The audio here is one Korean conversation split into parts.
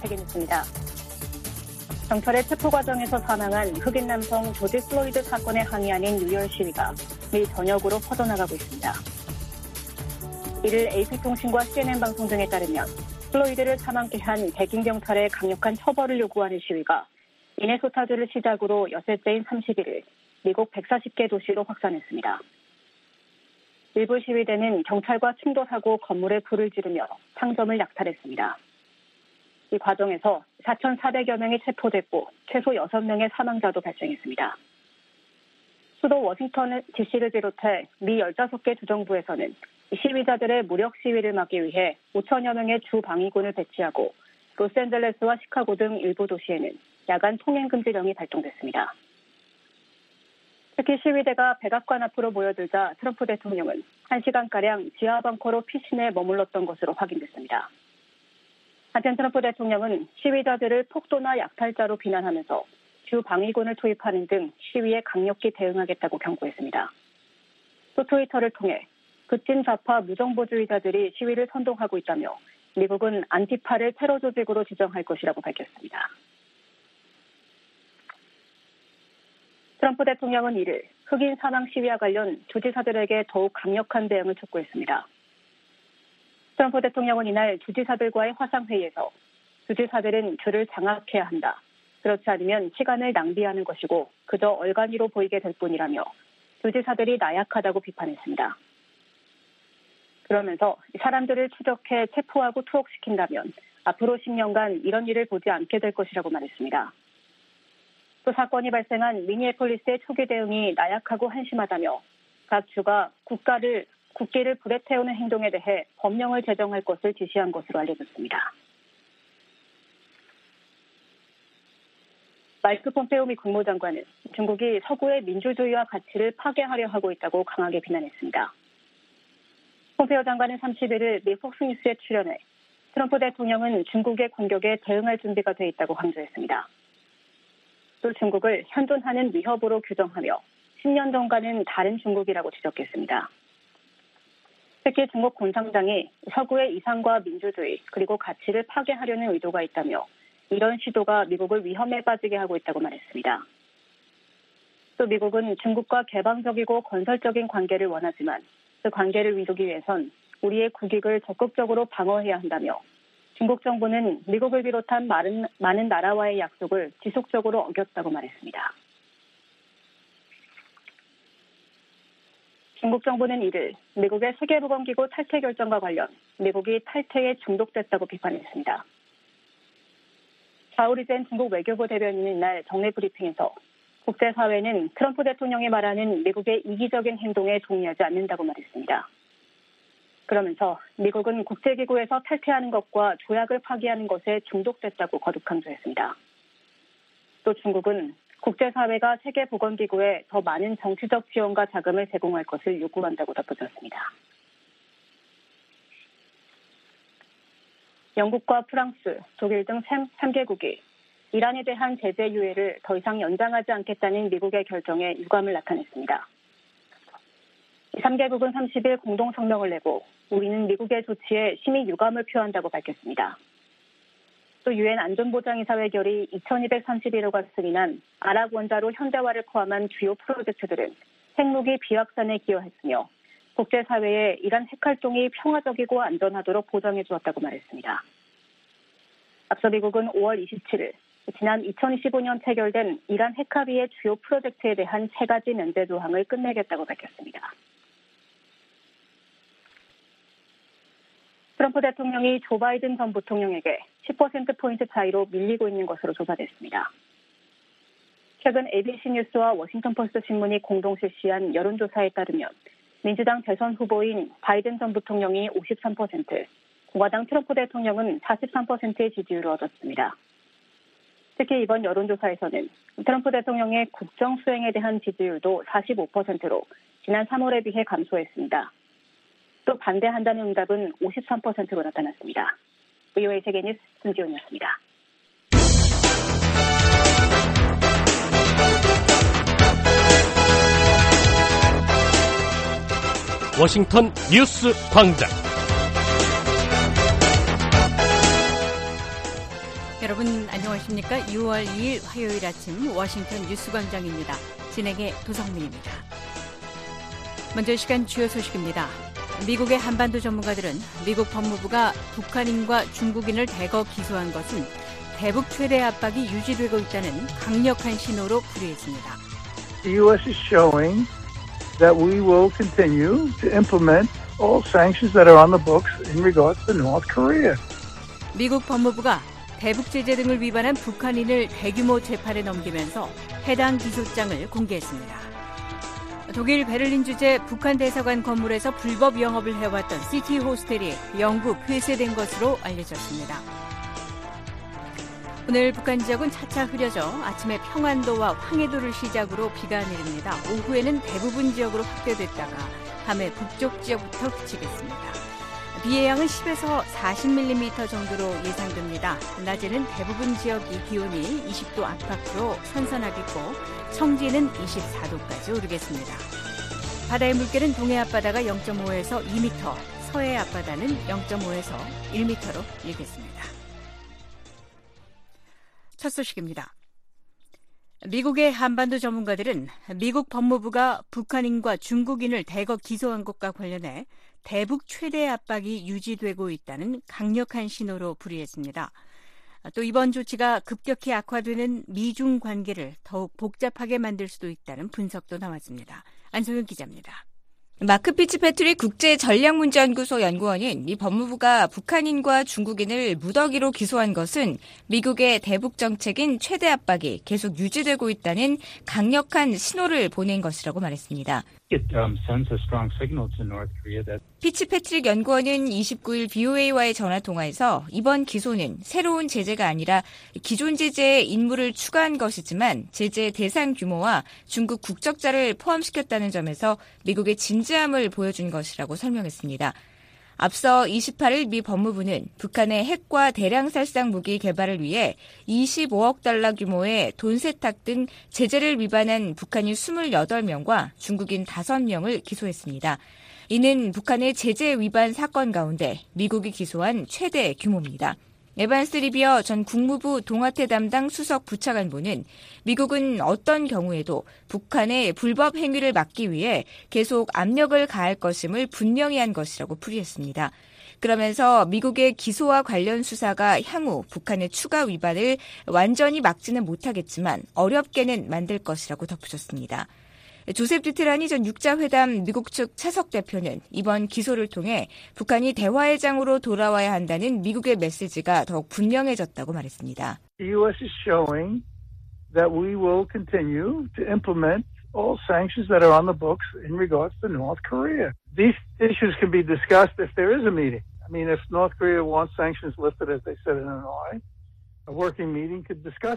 세계 뉴스입니다. 경찰의 체포 과정에서 사망한 흑인 남성 조지 플로이드 사건에 항의하는 뉴열 시위가 미 전역으로 퍼져나가고 있습니다. 이를 AP통신과 CNN 방송 등에 따르면 플로이드를 사망케 한 백인 경찰의 강력한 처벌을 요구하는 시위가 미네소타주를 시작으로 엿새째인 31일 미국 140개 도시로 확산했습니다. 일부 시위대는 경찰과 충돌하고 건물에 불을 지르며 상점을 약탈했습니다. 이 과정에서 4,400여 명이 체포됐고 최소 6명의 사망자도 발생했습니다. 수도 워싱턴 DC를 비롯해 미 15개 주정부에서는 시위자들의 무력 시위를 막기 위해 5천여 명의 주 방위군을 배치하고 로스앤젤레스와 시카고 등 일부 도시에는 야간 통행금지령이 발동됐습니다. 특히 시위대가 백악관 앞으로 모여들자 트럼프 대통령은 1시간가량 지하 벙커로 피신해 머물렀던 것으로 확인됐습니다. 한편 트럼프 대통령은 시위자들을 폭도나 약탈자로 비난하면서 주 방위군을 투입하는 등 시위에 강력히 대응하겠다고 경고했습니다. 또 트위터를 통해 급진 좌파 무정부주의자들이 시위를 선동하고 있다며 미국은 안티파를 테러 조직으로 지정할 것이라고 밝혔습니다. 트럼프 대통령은 이를 흑인 사망 시위와 관련 주지사들에게 더욱 강력한 대응을 촉구했습니다. 트럼프 대통령은 이날 주지사들과의 화상회의에서 주지사들은 주를 장악해야 한다. 그렇지 않으면 시간을 낭비하는 것이고 그저 얼간이로 보이게 될 뿐이라며 주지사들이 나약하다고 비판했습니다. 그러면서 사람들을 추적해 체포하고 투옥시킨다면 앞으로 10년간 이런 일을 보지 않게 될 것이라고 말했습니다. 또 사건이 발생한 미니애폴리스의 초기 대응이 나약하고 한심하다며 각 주가 국기를 불에 태우는 행동에 대해 법령을 제정할 것을 지시한 것으로 알려졌습니다. 마이크 폼페오 미 국무장관은 중국이 서구의 민주주의와 가치를 파괴하려 하고 있다고 강하게 비난했습니다. 폼페오 장관은 31일 미 폭스뉴스에 출연해 트럼프 대통령은 중국의 공격에 대응할 준비가 돼 있다고 강조했습니다. 또 중국을 현존하는 위협으로 규정하며 10년 전과는 다른 중국이라고 지적했습니다. 특히 중국 공산당이 서구의 이상과 민주주의 그리고 가치를 파괴하려는 의도가 있다며 이런 시도가 미국을 위험에 빠지게 하고 있다고 말했습니다. 또 미국은 중국과 개방적이고 건설적인 관계를 원하지만 그 관계를 이루기 위해선 우리의 국익을 적극적으로 방어해야 한다며 중국 정부는 미국을 비롯한 많은 나라와의 약속을 지속적으로 어겼다고 말했습니다. 중국 정부는 이를 미국의 세계보건기구 탈퇴 결정과 관련 미국이 탈퇴에 중독됐다고 비판했습니다. 자오리젠 중국 외교부 대변인은 이날 정례 브리핑에서 국제사회는 트럼프 대통령이 말하는 미국의 이기적인 행동에 동의하지 않는다고 말했습니다. 그러면서 미국은 국제기구에서 탈퇴하는 것과 조약을 파기하는 것에 중독됐다고 거듭 강조했습니다. 또 중국은 국제사회가 세계보건기구에 더 많은 정치적 지원과 자금을 제공할 것을 요구한다고 덧붙였습니다. 영국과 프랑스, 독일 등 3개국이 이란에 대한 제재 유예를 더 이상 연장하지 않겠다는 미국의 결정에 유감을 나타냈습니다. 3개국은 30일 공동 성명을 내고 우리는 미국의 조치에 심히 유감을 표한다고 밝혔습니다. 또 유엔 안전보장이사회 결의 2231호가 승인한 아랍 원자로 현대화를 포함한 주요 프로젝트들은 핵무기 비확산에 기여했으며 국제사회에 이란 핵활동이 평화적이고 안전하도록 보장해 주었다고 말했습니다. 앞서 미국은 5월 27일 지난 2025년 체결된 이란 핵합의의 주요 프로젝트에 대한 3가지 면제 조항을 끝내겠다고 밝혔습니다. 트럼프 대통령이 조 바이든 전 부통령에게 10%포인트 차이로 밀리고 있는 것으로 조사됐습니다. 최근 ABC 뉴스와 워싱턴 포스트 신문이 공동 실시한 여론조사에 따르면 민주당 대선 후보인 바이든 전 부통령이 53%, 공화당 트럼프 대통령은 43%의 지지율을 얻었습니다. 특히 이번 여론조사에서는 트럼프 대통령의 국정 수행에 대한 지지율도 45%로 지난 3월에 비해 감소했습니다. 또 반대한다는 응답은 53%로 나타났습니다. VOA 세계뉴스 김지훈이었습니다. 워싱턴 뉴스 광장. 여러분 안녕하십니까? 6월 2일 화요일 아침 워싱턴 뉴스광장입니다. 진행의 도성민입니다. 먼저 시간 주요 소식입니다. 미국의 한반도 전문가들은 미국 법무부가 북한인과 중국인을 대거 기소한 것은 대북 최대 압박이 유지되고 있다는 강력한 신호로 풀이했습니다. The U.S. is showing that we will continue to implement all sanctions that are on the books in regards to North Korea. 미국 법무부가 대북 제재 등을 위반한 북한인을 대규모 재판에 넘기면서 해당 기소장을 공개했습니다. 독일 베를린 주재 북한 대사관 건물에서 불법 영업을 해왔던 시티 호스텔이 영구 폐쇄된 것으로 알려졌습니다. 오늘 북한 지역은 차차 흐려져 아침에 평안도와 황해도를 시작으로 비가 내립니다. 오후에는 대부분 지역으로 확대됐다가 밤에 북쪽 지역부터 그치겠습니다. 비의 양은 10에서 40mm 정도로 예상됩니다. 낮에는 대부분 지역이 기온이 20도 안팎으로 선선하겠고 청지는 24도까지 오르겠습니다. 바다의 물결은 동해 앞바다가 0.5에서 2m, 서해 앞바다는 0.5에서 1m로 일겠습니다. 첫 소식입니다. 미국의 한반도 전문가들은 미국 법무부가 북한인과 중국인을 대거 기소한 것과 관련해 대북 최대 압박이 유지되고 있다는 강력한 신호로 풀이했습니다. 또 이번 조치가 급격히 악화되는 미중 관계를 더욱 복잡하게 만들 수도 있다는 분석도 나왔습니다. 안소영 기자입니다. 마크 피츠패트릭 국제전략문제연구소 연구원은 미 법무부가 북한인과 중국인을 무더기로 기소한 것은 미국의 대북 정책인 최대 압박이 계속 유지되고 있다는 강력한 신호를 보낸 것이라고 말했습니다. 피츠패트릭 연구원은 29일 BOA와의 전화통화에서 이번 기소는 새로운 제재가 아니라 기존 제재에 인물을 추가한 것이지만 제재 대상 규모와 중국 국적자를 포함시켰다는 점에서 미국의 진지함을 보여준 것이라고 설명했습니다. 앞서 28일 미 법무부는 북한의 핵과 대량 살상 무기 개발을 위해 25억 달러 규모의 돈 세탁 등 제재를 위반한 북한인 28명과 중국인 5명을 기소했습니다. 이는 북한의 제재 위반 사건 가운데 미국이 기소한 최대 규모입니다. 에반스 리비어 전 국무부 동아태 담당 수석 부차관보는 미국은 어떤 경우에도 북한의 불법 행위를 막기 위해 계속 압력을 가할 것임을 분명히 한 것이라고 풀이했습니다. 그러면서 미국의 기소와 관련 수사가 향후 북한의 추가 위반을 완전히 막지는 못하겠지만 어렵게는 만들 것이라고 덧붙였습니다. 조셉 디트라니 전 육자회담 미국 측 차석 대표는 이번 기소를 통해 북한이 대화의 장으로 돌아와야 한다는 미국의 메시지가 더욱 분명해졌다고 말했습니다. The U.S. is showing that we will continue to implement all sanctions that are on the books in regards to North Korea. These issues can be discussed if there is a meeting. I mean, if North Korea wants sanctions lifted, as they said in Hanoi, a working meeting could discuss.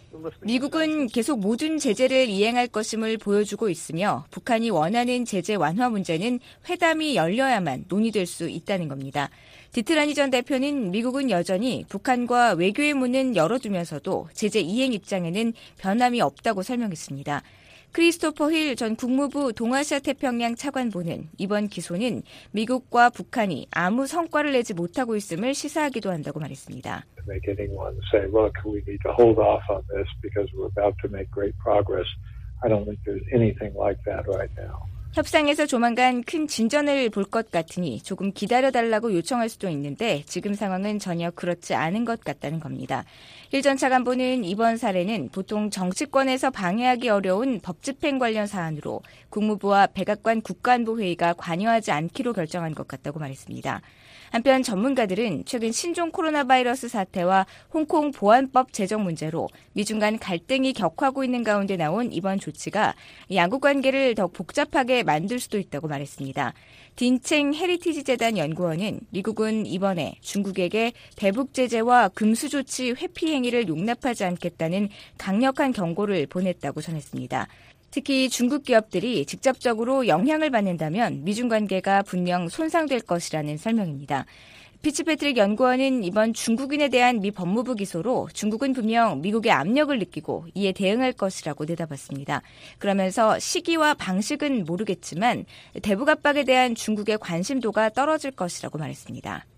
미국은 계속 모든 제재를 이행할 것임을 보여주고 있으며 북한이 원하는 제재 완화 문제는 회담이 열려야만 논의될 수 있다는 겁니다. 디트라니 전 대표는 미국은 여전히 북한과 외교의 문은 열어두면서도 제재 이행 입장에는 변함이 없다고 설명했습니다. 크리스토퍼 힐 전 국무부 동아시아 태평양 차관보는 이번 기소는 미국과 북한이 아무 성과를 내지 못하고 있음을 시사하기도 한다고 말했습니다. Make anyone say, look, we need to hold off on this because we're about to make great progress. I don't think there's anything like that right now. 협상에서 조만간 큰 진전을 볼 것 같으니 조금 기다려달라고 요청할 수도 있는데 지금 상황은 전혀 그렇지 않은 것 같다는 겁니다. 힐 전 차관보는 이번 사례는 보통 정치권에서 방해하기 어려운 법 집행 관련 사안으로 국무부와 백악관 국가안보회의가 관여하지 않기로 결정한 것 같다고 말했습니다. 한편 전문가들은 최근 신종 코로나 바이러스 사태와 홍콩 보안법 제정 문제로 미중 간 갈등이 격화하고 있는 가운데 나온 이번 조치가 양국 관계를 더 복잡하게 만들 수도 있다고 말했습니다. 딘챙 헤리티지 재단 연구원은 미국은 이번에 중국에게 대북 제재와 금수 조치 회피 행위를 용납하지 않겠다는 강력한 경고를 보냈다고 전했습니다. 특히 중국 기업들이 직접적으로 영향을 받는다면 미중 관계가 분명 손상될 것이라는 설명입니다. 피츠패트릭 연구원은 이번 중국인에 대한 미 법무부 기소로 중국은 분명 미국의 압력을 느끼고 이에 대응할 것이라고 내다봤습니다. 그러면서 시기와 방식은 모르겠지만 대북 압박에 대한 중국의 관심도가 떨어질 것이라고 말했습니다.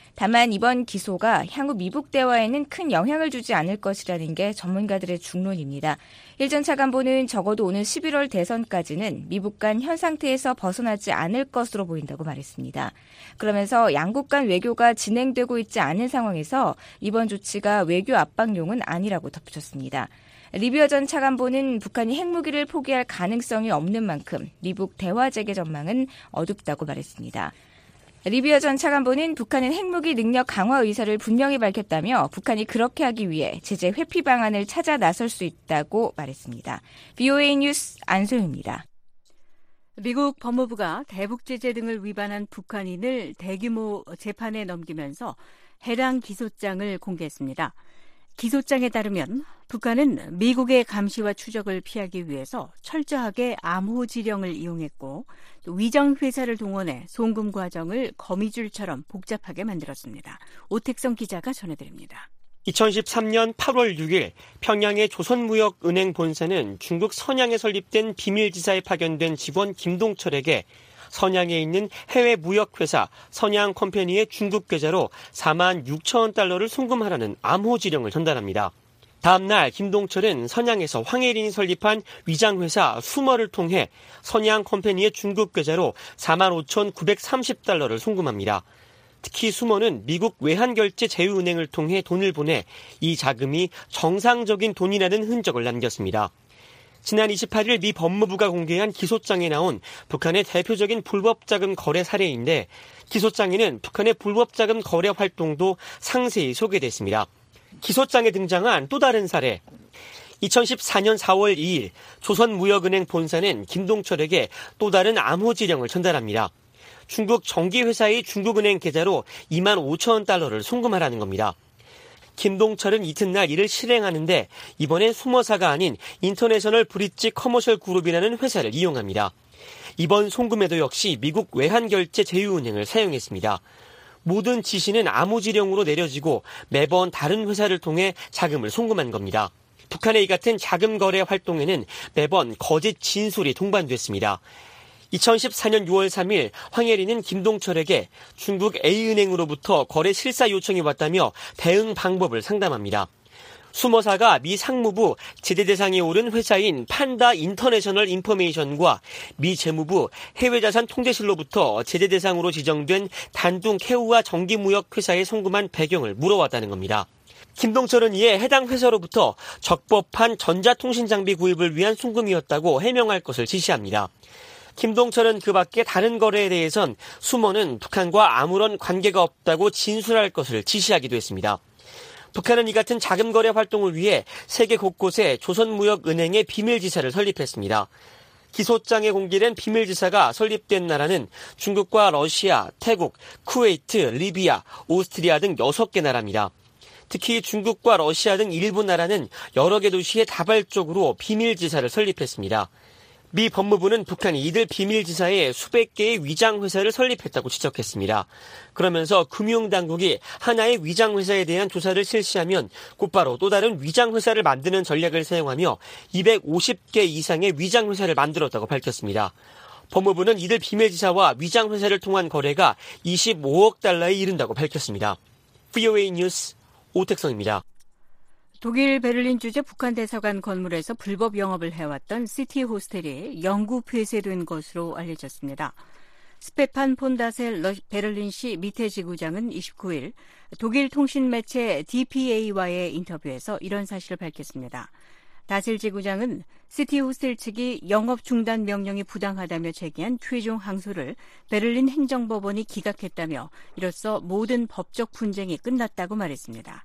다만 이번 기소가 향후 미북 대화에는 큰 영향을 주지 않을 것이라는 게 전문가들의 중론입니다. 일 전 차관보는 적어도 오는 11월 대선까지는 미북 간 현 상태에서 벗어나지 않을 것으로 보인다고 말했습니다. 그러면서 양국 간 외교가 진행되고 있지 않은 상황에서 이번 조치가 외교 압박용은 아니라고 덧붙였습니다. 리비어 전 차관보는 북한이 핵무기를 포기할 가능성이 없는 만큼 미북 대화 재개 전망은 어둡다고 말했습니다. 리비어 전 차관보는 북한은 핵무기 능력 강화 의사를 분명히 밝혔다며 북한이 그렇게 하기 위해 제재 회피 방안을 찾아 나설 수 있다고 말했습니다. VOA 뉴스 안소영입니다. 미국 법무부가 대북 제재 등을 위반한 북한인을 대규모 재판에 넘기면서 해당 기소장을 공개했습니다. 기소장에 따르면 북한은 미국의 감시와 추적을 피하기 위해서 철저하게 암호 지령을 이용했고 또 위정 회사를 동원해 송금 과정을 거미줄처럼 복잡하게 만들었습니다. 오택성 기자가 전해드립니다. 2013년 8월 6일 평양의 조선무역은행 본사는 중국 선양에 설립된 비밀지사에 파견된 직원 김동철에게 선양에 있는 해외 무역회사 선양컴퍼니의 중국 계좌로 4만 6천 달러를 송금하라는 암호 지령을 전달합니다. 다음 날 김동철은 선양에서 황혜린이 설립한 위장회사 수머를 통해 선양컴퍼니의 중국 계좌로 4만 5,930달러를 송금합니다. 특히 수머는 미국 외환결제 제휴은행을 통해 돈을 보내 이 자금이 정상적인 돈이라는 흔적을 남겼습니다. 지난 28일 미 법무부가 공개한 기소장에 나온 북한의 대표적인 불법자금 거래 사례인데 기소장에는 북한의 불법자금 거래 활동도 상세히 소개됐습니다. 기소장에 등장한 또 다른 사례. 2014년 4월 2일 조선무역은행 본사는 김동철에게 또 다른 암호 지령을 전달합니다. 중국 정기회사의 중국은행 계좌로 2만 5천 달러를 송금하라는 겁니다. 김동철은 이튿날 이를 실행하는데 이번엔 수머사가 아닌 인터내셔널 브릿지 커머셜 그룹이라는 회사를 이용합니다. 이번 송금에도 역시 미국 외환결제 제휴은행을 사용했습니다. 모든 지시는 암호지령으로 내려지고 매번 다른 회사를 통해 자금을 송금한 겁니다. 북한의 이 같은 자금 거래 활동에는 매번 거짓 진술이 동반됐습니다. 2014년 6월 3일 황혜린은 김동철에게 중국 A은행으로부터 거래 실사 요청이 왔다며 대응 방법을 상담합니다. 수머사가 미 상무부 제재 대상에 오른 회사인 판다 인터내셔널 인포메이션과 미 재무부 해외자산 통제실로부터 제재 대상으로 지정된 단둥 캐우아 정기무역 회사에 송금한 배경을 물어왔다는 겁니다. 김동철은 이에 해당 회사로부터 적법한 전자통신장비 구입을 위한 송금이었다고 해명할 것을 지시합니다. 김동철은 그 밖에 다른 거래에 대해선 수머는 북한과 아무런 관계가 없다고 진술할 것을 지시하기도 했습니다. 북한은 이 같은 자금 거래 활동을 위해 세계 곳곳에 조선무역은행의 비밀지사를 설립했습니다. 기소장에 공개된 비밀지사가 설립된 나라는 중국과 러시아, 태국, 쿠웨이트, 리비아, 오스트리아 등 6개 나라입니다. 특히 중국과 러시아 등 일부 나라는 여러 개 도시에 다발적으로 비밀지사를 설립했습니다. 미 법무부는 북한이 이들 비밀지사에 수백 개의 위장회사를 설립했다고 지적했습니다. 그러면서 금융당국이 하나의 위장회사에 대한 조사를 실시하면 곧바로 또 다른 위장회사를 만드는 전략을 사용하며 250개 이상의 위장회사를 만들었다고 밝혔습니다. 법무부는 이들 비밀지사와 위장회사를 통한 거래가 25억 달러에 이른다고 밝혔습니다. VOA 뉴스 오택성입니다. 독일 베를린 주재 북한 대사관 건물에서 불법 영업을 해왔던 시티 호스텔이 영구 폐쇄된 것으로 알려졌습니다. 스페판 폰다셀 베를린시 미테 지구장은 29일 독일 통신 매체 DPA와의 인터뷰에서 이런 사실을 밝혔습니다. 다셀 지구장은 시티 호스텔 측이 영업 중단 명령이 부당하다며 제기한 최종 항소를 베를린 행정법원이 기각했다며 이로써 모든 법적 분쟁이 끝났다고 말했습니다.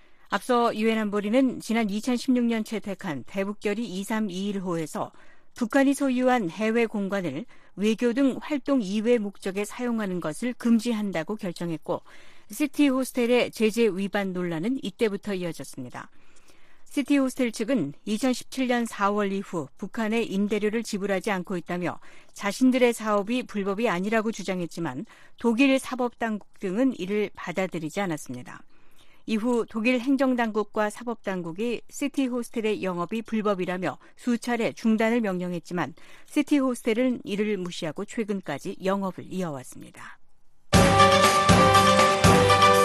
앞서 유엔 안보리는 지난 2016년 채택한 대북결의 2321호에서 북한이 소유한 해외 공간을 외교 등 활동 이외 목적에 사용하는 것을 금지한다고 결정했고 시티 호스텔의 제재 위반 논란은 이때부터 이어졌습니다. 시티 호스텔 측은 2017년 4월 이후 북한에 임대료를 지불하지 않고 있다며 자신들의 사업이 불법이 아니라고 주장했지만 독일 사법당국 등은 이를 받아들이지 않았습니다. 이후 독일 행정당국과 사법당국이 시티 호스텔의 영업이 불법이라며 수차례 중단을 명령했지만 시티 호스텔은 이를 무시하고 최근까지 영업을 이어왔습니다.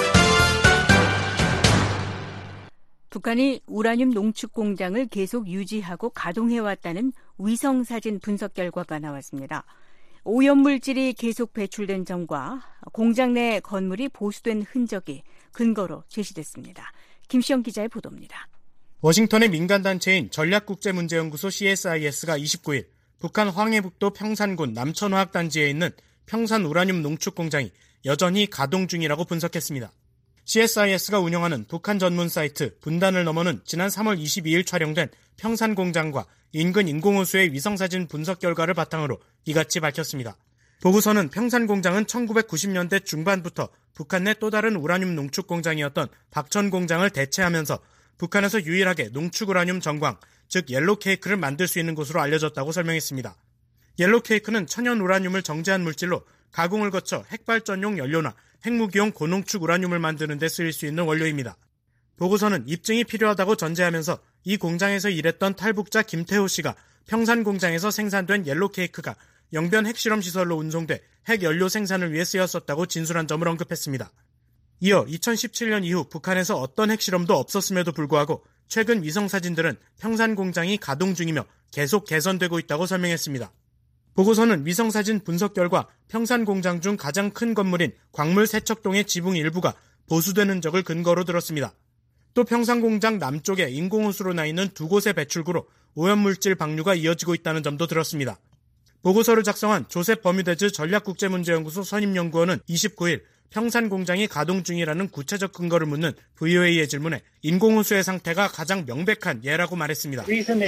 북한이 우라늄 농축 공장을 계속 유지하고 가동해왔다는 위성사진 분석 결과가 나왔습니다. 오염물질이 계속 배출된 점과 공장 내 건물이 보수된 흔적이 근거로 제시됐습니다. 김시영 기자의 보도입니다. 워싱턴의 민간단체인 전략국제문제연구소 CSIS가 29일 북한 황해북도 평산군 남천화학단지에 있는 평산 우라늄 농축 공장이 여전히 가동 중이라고 분석했습니다. CSIS가 운영하는 북한 전문 사이트 분단을 넘어는 지난 3월 22일 촬영된 평산 공장과 인근 인공호수의 위성사진 분석 결과를 바탕으로 이같이 밝혔습니다. 보고서는 평산 공장은 1990년대 중반부터 북한 내 또 다른 우라늄 농축 공장이었던 박천 공장을 대체하면서 북한에서 유일하게 농축 우라늄 정광, 즉 옐로우 케이크를 만들 수 있는 곳으로 알려졌다고 설명했습니다. 옐로우 케이크는 천연 우라늄을 정제한 물질로 가공을 거쳐 핵발전용 연료나 핵무기용 고농축 우라늄을 만드는 데 쓰일 수 있는 원료입니다. 보고서는 입증이 필요하다고 전제하면서 이 공장에서 일했던 탈북자 김태호 씨가 평산 공장에서 생산된 옐로우 케이크가 영변 핵실험 시설로 운송돼 핵연료 생산을 위해 쓰였었다고 진술한 점을 언급했습니다. 이어 2017년 이후 북한에서 어떤 핵실험도 없었음에도 불구하고 최근 위성사진들은 평산 공장이 가동 중이며 계속 개선되고 있다고 설명했습니다. 보고서는 위성사진 분석 결과 평산 공장 중 가장 큰 건물인 광물 세척동의 지붕 일부가 보수된 흔적을 근거로 들었습니다. 또 평산 공장 남쪽에 인공호수로 나 있는 두 곳의 배출구로 오염물질 방류가 이어지고 있다는 점도 들었습니다. 보고서를 작성한 조셉 버뮤데즈 전략국제문제연구소 선임연구원은 29일 평산 공장이 가동 중이라는 구체적 근거를 묻는 VOA의 질문에 인공호수의 상태가 가장 명백한 예라고 말했습니다.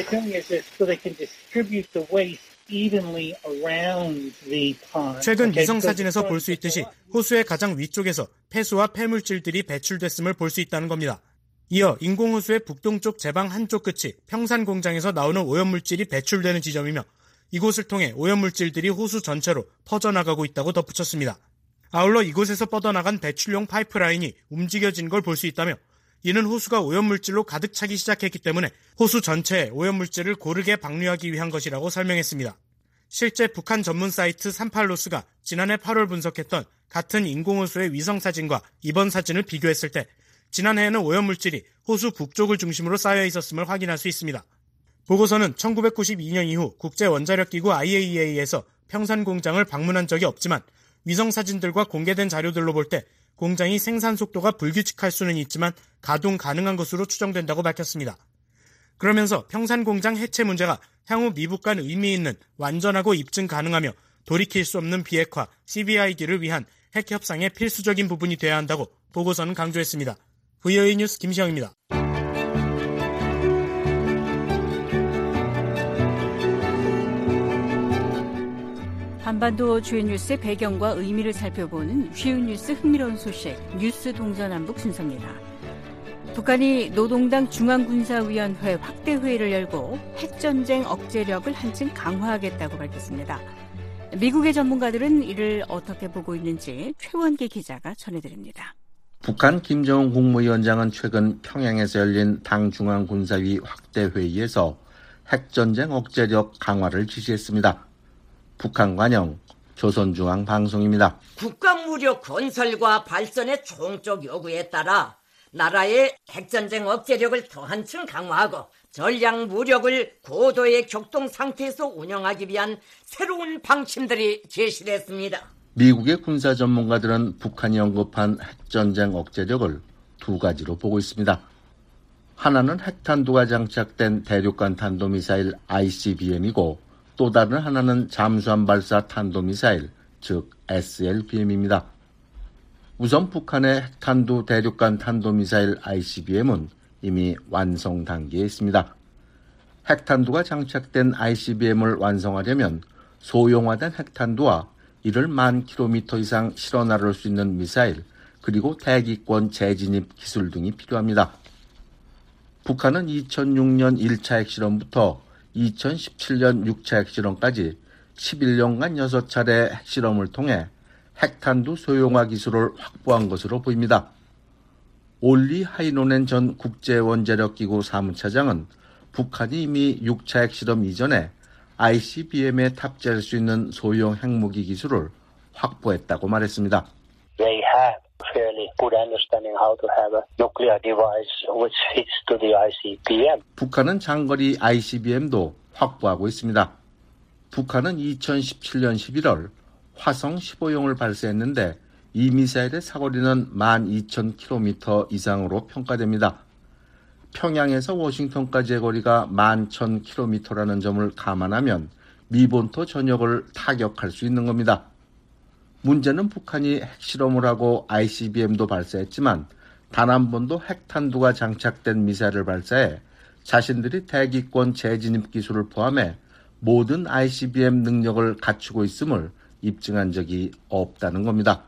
최근 위성사진에서 볼 수 있듯이 호수의 가장 위쪽에서 폐수와 폐물질들이 배출됐음을 볼 수 있다는 겁니다. 이어 인공호수의 북동쪽 제방 한쪽 끝이 평산 공장에서 나오는 오염물질이 배출되는 지점이며 이곳을 통해 오염물질들이 호수 전체로 퍼져나가고 있다고 덧붙였습니다. 아울러 이곳에서 뻗어나간 배출용 파이프라인이 움직여진 걸 볼 수 있다며 이는 호수가 오염물질로 가득 차기 시작했기 때문에 호수 전체에 오염물질을 고르게 방류하기 위한 것이라고 설명했습니다. 실제 북한 전문 사이트 38로스가 지난해 8월 분석했던 같은 인공호수의 위성사진과 이번 사진을 비교했을 때 지난해에는 오염물질이 호수 북쪽을 중심으로 쌓여 있었음을 확인할 수 있습니다. 보고서는 1992년 이후 국제원자력기구 IAEA에서 평산 공장을 방문한 적이 없지만 위성사진들과 공개된 자료들로 볼 때 공장이 생산 속도가 불규칙할 수는 있지만 가동 가능한 것으로 추정된다고 밝혔습니다. 그러면서 평산 공장 해체 문제가 향후 미북 간 의미 있는 완전하고 입증 가능하며 돌이킬 수 없는 비핵화 CBID를 위한 핵 협상의 필수적인 부분이 돼야 한다고 보고서는 강조했습니다. VOA 뉴스 김시영입니다. 한반도 주요 뉴스의 배경과 의미를 살펴보는 쉬운 뉴스 흥미로운 소식 뉴스 동서남북 순서입니다. 북한이 노동당 중앙군사위원회 확대회의를 열고 핵전쟁 억제력을 한층 강화하겠다고 밝혔습니다. 미국의 전문가들은 이를 어떻게 보고 있는지 최원기 기자가 전해드립니다. 북한 김정은 국무위원장은 최근 평양에서 열린 당 중앙군사위 확대회의에서 핵전쟁 억제력 강화를 지시했습니다. 북한 관영 조선중앙방송입니다. 국가무력 건설과 발전의 총적 요구에 따라 나라의 핵전쟁 억제력을 더 한층 강화하고 전략 무력을 고도의 격동 상태에서 운영하기 위한 새로운 방침들이 제시됐습니다. 미국의 군사 전문가들은 북한이 언급한 핵전쟁 억제력을 두 가지로 보고 있습니다. 하나는 핵탄두가 장착된 대륙간 탄도미사일 ICBM이고 또 다른 하나는 잠수함 발사 탄도미사일, 즉 SLBM입니다. 우선 북한의 핵탄두 대륙간 탄도미사일 ICBM은 이미 완성 단계에 있습니다. 핵탄두가 장착된 ICBM을 완성하려면 소형화된 핵탄두와 이를 10,000km 이상 실어 나를 수 있는 미사일, 그리고 대기권 재진입 기술 등이 필요합니다. 북한은 2006년 1차 핵실험부터 2017년 6차 핵실험까지 11년간 6차례 핵실험을 통해 핵탄두 소형화 기술을 확보한 것으로 보입니다. 올리 하이노넨 전 국제원자력기구 사무차장은 북한이 이미 6차 핵실험 이전에 ICBM에 탑재할 수 있는 소형 핵무기 기술을 확보했다고 말했습니다. fairly good understanding how to have a nuclear device which fits to the ICBM. 북한은 장거리 ICBM도 확보하고 있습니다. 북한은 2017년 11월 화성 15형을 발사했는데 이 미사일의 사거리는 12,000km 이상으로 평가됩니다. 평양에서 워싱턴까지의 거리가 11,000km라는 점을 감안하면 미 본토 전역을 타격할 수 있는 겁니다. 문제는 북한이 핵실험을 하고 ICBM도 발사했지만 단 한 번도 핵탄두가 장착된 미사일을 발사해 자신들이 대기권 재진입 기술을 포함해 모든 ICBM 능력을 갖추고 있음을 입증한 적이 없다는 겁니다.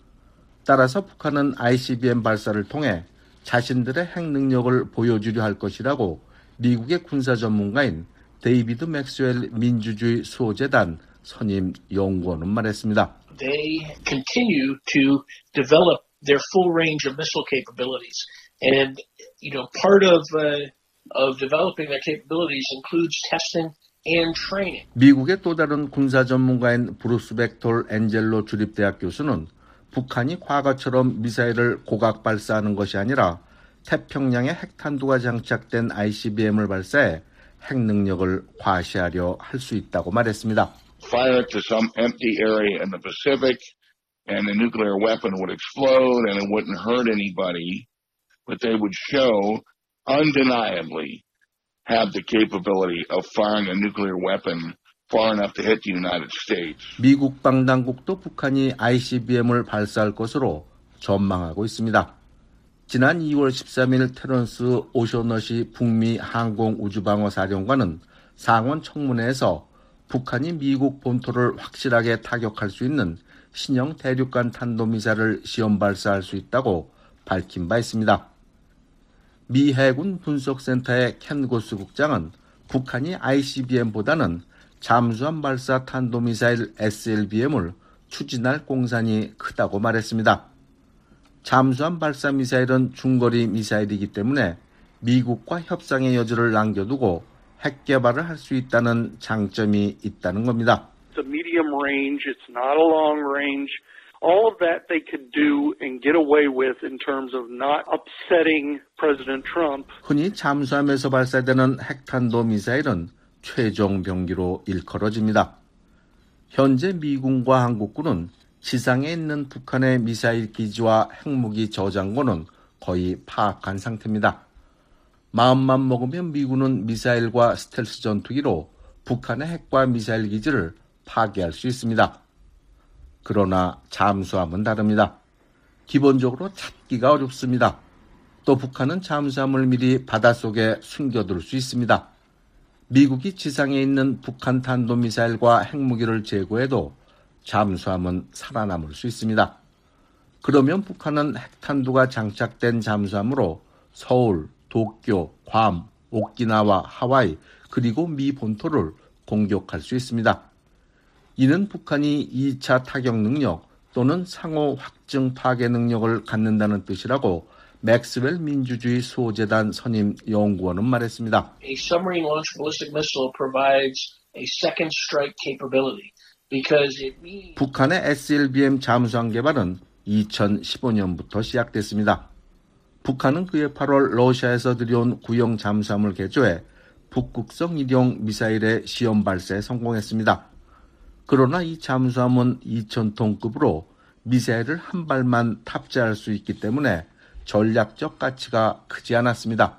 따라서 북한은 ICBM 발사를 통해 자신들의 핵 능력을 보여주려 할 것이라고 미국의 군사 전문가인 데이비드 맥스웰 민주주의 수호재단 선임 연구원은 말했습니다. They continue to develop their full range of missile capabilities, and part of developing their capabilities includes testing and training. 미국의 또 다른 군사 전문가인 브루스 벡톨 엔젤로 주립대학 교수는 북한이 과거처럼 미사일을 고각 발사하는 것이 아니라 태평양에 핵탄두가 장착된 ICBM을 발사해 핵 능력을 과시하려 할 수 있다고 말했습니다. Fire it to some empty area in the Pacific, and the nuclear weapon would explode, and it wouldn't hurt anybody, but they would show, undeniably, have the capability of firing a nuclear weapon far enough to hit the United States. 미국 방당국도 북한이 ICBM을 발사할 것으로 전망하고 있습니다. 지난 2월 13일 테런스 오셔너시 북미 항공우주방어사령관은 상원 청문회에서 북한이 미국 본토를 확실하게 타격할 수 있는 신형 대륙간 탄도미사일을 시험 발사할 수 있다고 밝힌 바 있습니다. 미 해군 분석센터의 켄 고스 국장은 북한이 ICBM보다는 잠수함 발사 탄도미사일 SLBM을 추진할 공산이 크다고 말했습니다. 잠수함 발사 미사일은 중거리 미사일이기 때문에 미국과 협상의 여지를 남겨두고 핵 개발을 할 수 있다는 장점이 있다는 겁니다. It's a medium range, it's not a long range. All of that they could do and get away with in terms of not upsetting President Trump. 흔히 잠수함에서 발사되는 핵탄도 미사일은 최종 병기로 일컬어집니다. 현재 미군과 한국군은 지상에 있는 북한의 미사일 기지와 핵무기 저장고는 거의 파악한 상태입니다. 마음만 먹으면 미군은 미사일과 스텔스 전투기로 북한의 핵과 미사일 기지를 파괴할 수 있습니다. 그러나 잠수함은 다릅니다. 기본적으로 찾기가 어렵습니다. 또 북한은 잠수함을 미리 바닷속에 숨겨둘 수 있습니다. 미국이 지상에 있는 북한 탄도미사일과 핵무기를 제거해도 잠수함은 살아남을 수 있습니다. 그러면 북한은 핵탄두가 장착된 잠수함으로 서울, 도쿄, 괌, 오키나와, 하와이, 그리고 미 본토를 공격할 수 있습니다. 이는 북한이 2차 타격 능력 또는 상호 확증 파괴 능력을 갖는다는 뜻이라고 맥스웰 민주주의 수호재단 선임 연구원은 말했습니다. A submarine launched ballistic missile provides a second strike capability because it means 북한의 SLBM 잠수함 개발은 2015년부터 시작됐습니다. 북한은 그해 8월 러시아에서 들여온 구형 잠수함을 개조해 북극성 일용 미사일의 시험 발사에 성공했습니다. 그러나 이 잠수함은 2,000톤급으로 미사일을 한 발만 탑재할 수 있기 때문에 전략적 가치가 크지 않았습니다.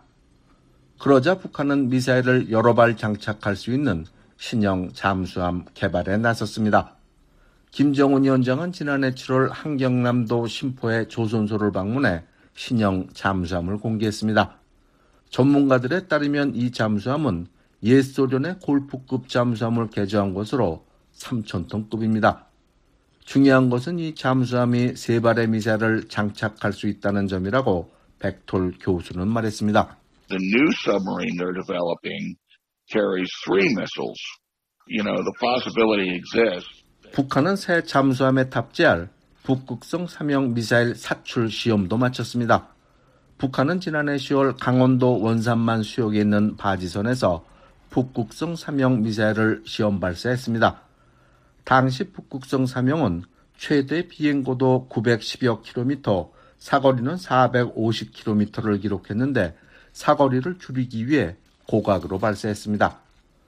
그러자 북한은 미사일을 여러 발 장착할 수 있는 신형 잠수함 개발에 나섰습니다. 김정은 위원장은 지난해 7월 한경남도 신포의 조선소를 방문해 신형 잠수함을 공개했습니다. 전문가들에 따르면 이 잠수함은 옛 소련의 골프급 잠수함을 개조한 것으로 3,000톤급입니다. 중요한 것은 이 잠수함이 3발의 미사일을 장착할 수 있다는 점이라고 벡톨 교수는 말했습니다. The new submarine they're developing carries 3 missiles. The possibility exists. 북한은 새 잠수함에 탑재할 북극성 3형 미사일 사출 시험도 마쳤습니다. 북한은 지난해 10월 강원도 원산만 수역에 있는 바지선에서 북극성 3형 미사일을 시험 발사했습니다. 당시 북극성 3형은 최대 비행고도 910여 킬로미터, 사거리는 450킬로미터를 기록했는데 사거리를 줄이기 위해 고각으로 발사했습니다.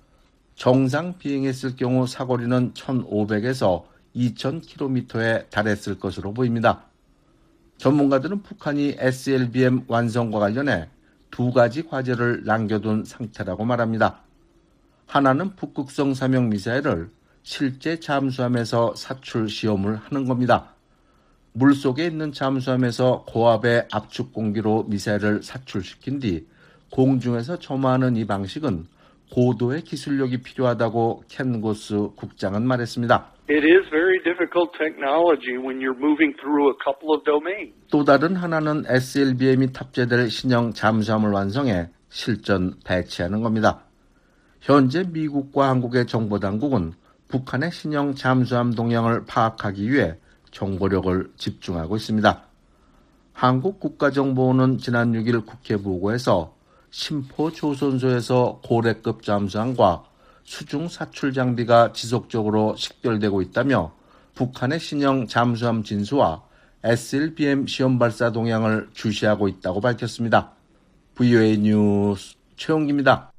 정상 비행했을 경우 사거리는 1,500에서 2,000킬로미터에 달했을 것으로 보입니다. 전문가들은 북한이 SLBM 완성과 관련해 두 가지 과제를 남겨둔 상태라고 말합니다. 하나는 북극성 삼형 미사일을 실제 잠수함에서 사출 시험을 하는 겁니다. 물속에 있는 잠수함에서 고압의 압축 공기로 미사일을 사출시킨 뒤 공중에서 점화하는 이 방식은 고도의 기술력이 필요하다고 켄 고스 국장은 말했습니다. It is very difficult technology when you're moving through a couple of domains. 또 다른 하나는 SLBM이 탑재될 신형 잠수함을 완성해 실전 배치하는 겁니다. 현재 미국과 한국의 정보당국은 북한의 신형 잠수함 동향을 파악하기 위해 정보력을 집중하고 있습니다. 한국 국가정보원은 지난 6일 국회 보고에서 심포조선소에서 고래급 잠수함과 수중 사출 장비가 지속적으로 식별되고 있다며 북한의 신형 잠수함 진수와 SLBM 시험 발사 동향을 주시하고 있다고 밝혔습니다. VOA 뉴스 최용기입니다.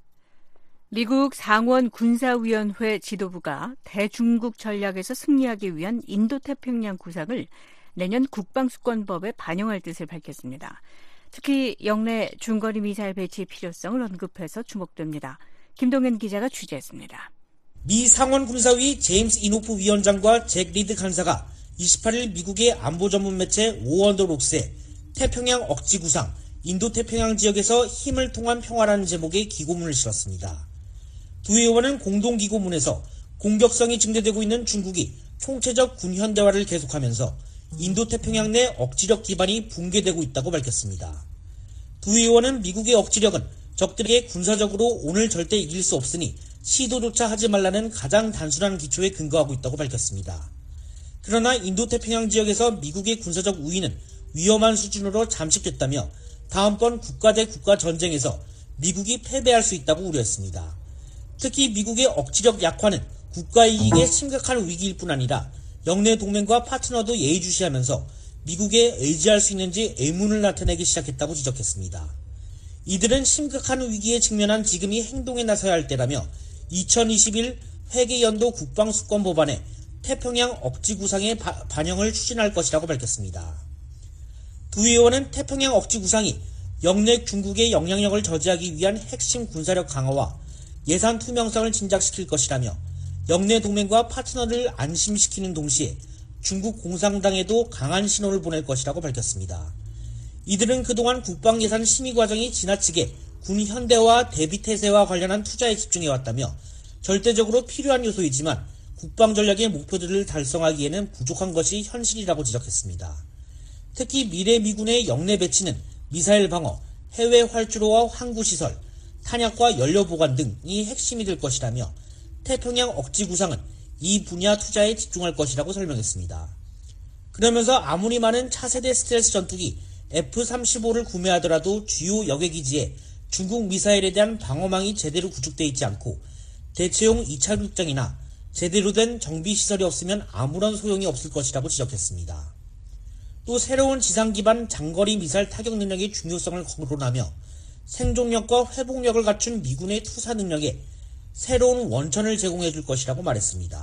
미국 상원 군사위원회 지도부가 대중국 전략에서 승리하기 위한 인도태평양 구상을 내년 국방수권법에 반영할 뜻을 밝혔습니다. 특히 영내 중거리 미사일 배치의 필요성을 언급해서 주목됩니다. 김동현 기자가 취재했습니다. 미 상원 군사위 제임스 이노프 위원장과 잭 리드 간사가 28일 미국의 안보 전문 매체 오언더록스에 태평양 억지 구상, 인도태평양 지역에서 힘을 통한 평화라는 제목의 기고문을 실었습니다. 두 의원은 공동기고문에서 공격성이 증대되고 있는 중국이 총체적 군현대화를 계속하면서 인도태평양 내 억지력 기반이 붕괴되고 있다고 밝혔습니다. 두 의원은 미국의 억지력은 적들에게 군사적으로 오늘 절대 이길 수 없으니 시도조차 하지 말라는 가장 단순한 기초에 근거하고 있다고 밝혔습니다. 그러나 인도태평양 지역에서 미국의 군사적 우위는 위험한 수준으로 잠식됐다며 다음번 국가 대 국가 전쟁에서 미국이 패배할 수 있다고 우려했습니다. 특히 미국의 억지력 약화는 국가 이익에 심각한 위기일 뿐 아니라 영내 동맹과 파트너도 예의주시하면서 미국에 의지할 수 있는지 의문을 나타내기 시작했다고 지적했습니다. 이들은 심각한 위기에 직면한 지금이 행동에 나서야 할 때라며 2021 회계연도 국방수권 법안에 태평양 억지 구상의 반영을 추진할 것이라고 밝혔습니다. 두 의원은 태평양 억지 구상이 영내 중국의 영향력을 저지하기 위한 핵심 군사력 강화와 예산 투명성을 진작시킬 것이라며 영내 동맹과 파트너를 안심시키는 동시에 중국 공산당에도 강한 신호를 보낼 것이라고 밝혔습니다. 이들은 그동안 국방 예산 심의 과정이 지나치게 군 현대화 대비 태세와 관련한 투자에 집중해왔다며 절대적으로 필요한 요소이지만 국방 전략의 목표들을 달성하기에는 부족한 것이 현실이라고 지적했습니다. 특히 미래 미군의 영내 배치는 미사일 방어, 해외 활주로와 항구시설, 탄약과 연료 보관 등이 핵심이 될 것이라며 태평양 억지 구상은 이 분야 투자에 집중할 것이라고 설명했습니다. 그러면서 아무리 많은 차세대 스텔스 전투기 F-35를 구매하더라도 주요 여객기지에 중국 미사일에 대한 방어망이 제대로 구축되어 있지 않고 대체용 2차 극장이나 제대로 된 정비시설이 없으면 아무런 소용이 없을 것이라고 지적했습니다. 또 새로운 지상 기반 장거리 미사일 타격 능력의 중요성을 거론하며 생존력과 회복력을 갖춘 미군의 투사 능력에 새로운 원천을 제공해 줄 것이라고 말했습니다.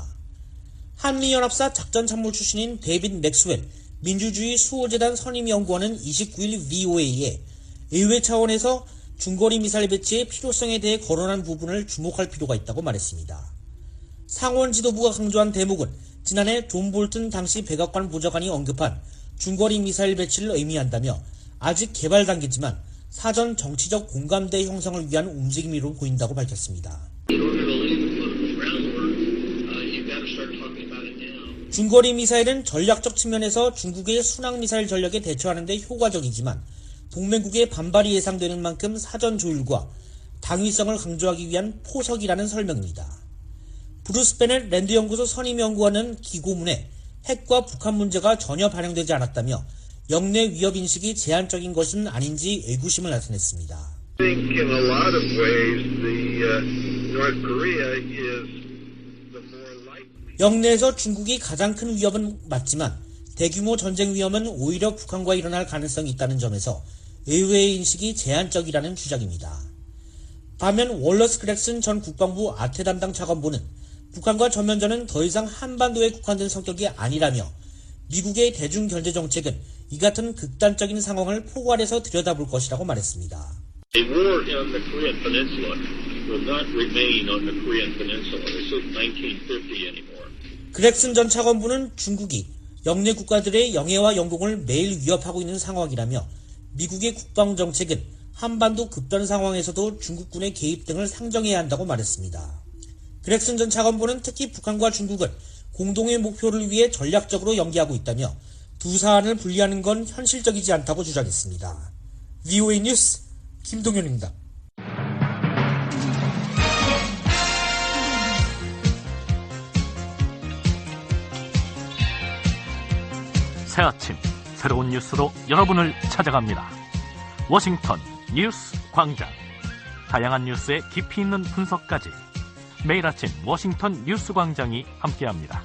한미연합사 작전참모 출신인 데이빗 맥스웰 민주주의 수호재단 선임연구원은 29일 VOA에 의회 차원에서 중거리 미사일 배치의 필요성에 대해 거론한 부분을 주목할 필요가 있다고 말했습니다. 상원 지도부가 강조한 대목은 지난해 존 볼튼 당시 백악관 보좌관이 언급한 중거리 미사일 배치를 의미한다며 아직 개발 단계지만 사전 정치적 공감대 형성을 위한 움직임으로 보인다고 밝혔습니다. 중거리 미사일은 전략적 측면에서 중국의 순항미사일 전략에 대처하는 데 효과적이지만 동맹국의 반발이 예상되는 만큼 사전 조율과 당위성을 강조하기 위한 포석이라는 설명입니다. 브루스 베넷 랜드연구소 선임연구원은 기고문에 핵과 북한 문제가 전혀 반영되지 않았다며 영내 위협인식이 제한적인 것은 아닌지 의구심을 나타냈습니다. 영내에서 중국이 가장 큰 위협은 맞지만 대규모 전쟁 위험은 오히려 북한과 일어날 가능성이 있다는 점에서 의회의 인식이 제한적이라는 주장입니다. 반면 월러스 그렉슨 전 국방부 아태 담당 차관보는 북한과 전면전은 더 이상 한반도에 국한된 성격이 아니라며 미국의 대중 견제 정책은 이 같은 극단적인 상황을 포괄해서 들여다볼 것이라고 말했습니다. A war on the Korean Peninsula will not remain on the Korean Peninsula. This is 1950 anymore. 그렉슨 전 차관보는 중국이 영내 국가들의 영해와 영공을 매일 위협하고 있는 상황이라며 미국의 국방정책은 한반도 급변 상황에서도 중국군의 개입 등을 상정해야 한다고 말했습니다. 그렉슨 전 차관보는 특히 북한과 중국은 공동의 목표를 위해 전략적으로 연계하고 있다며 두 사안을 분리하는 건 현실적이지 않다고 주장했습니다. VOA 뉴스 김동현입니다. 새 아침 새로운 뉴스로 여러분을 찾아갑니다. 워싱턴 뉴스 광장. 다양한 뉴스의 깊이 있는 분석까지 매일 아침 워싱턴 뉴스 광장이 함께합니다.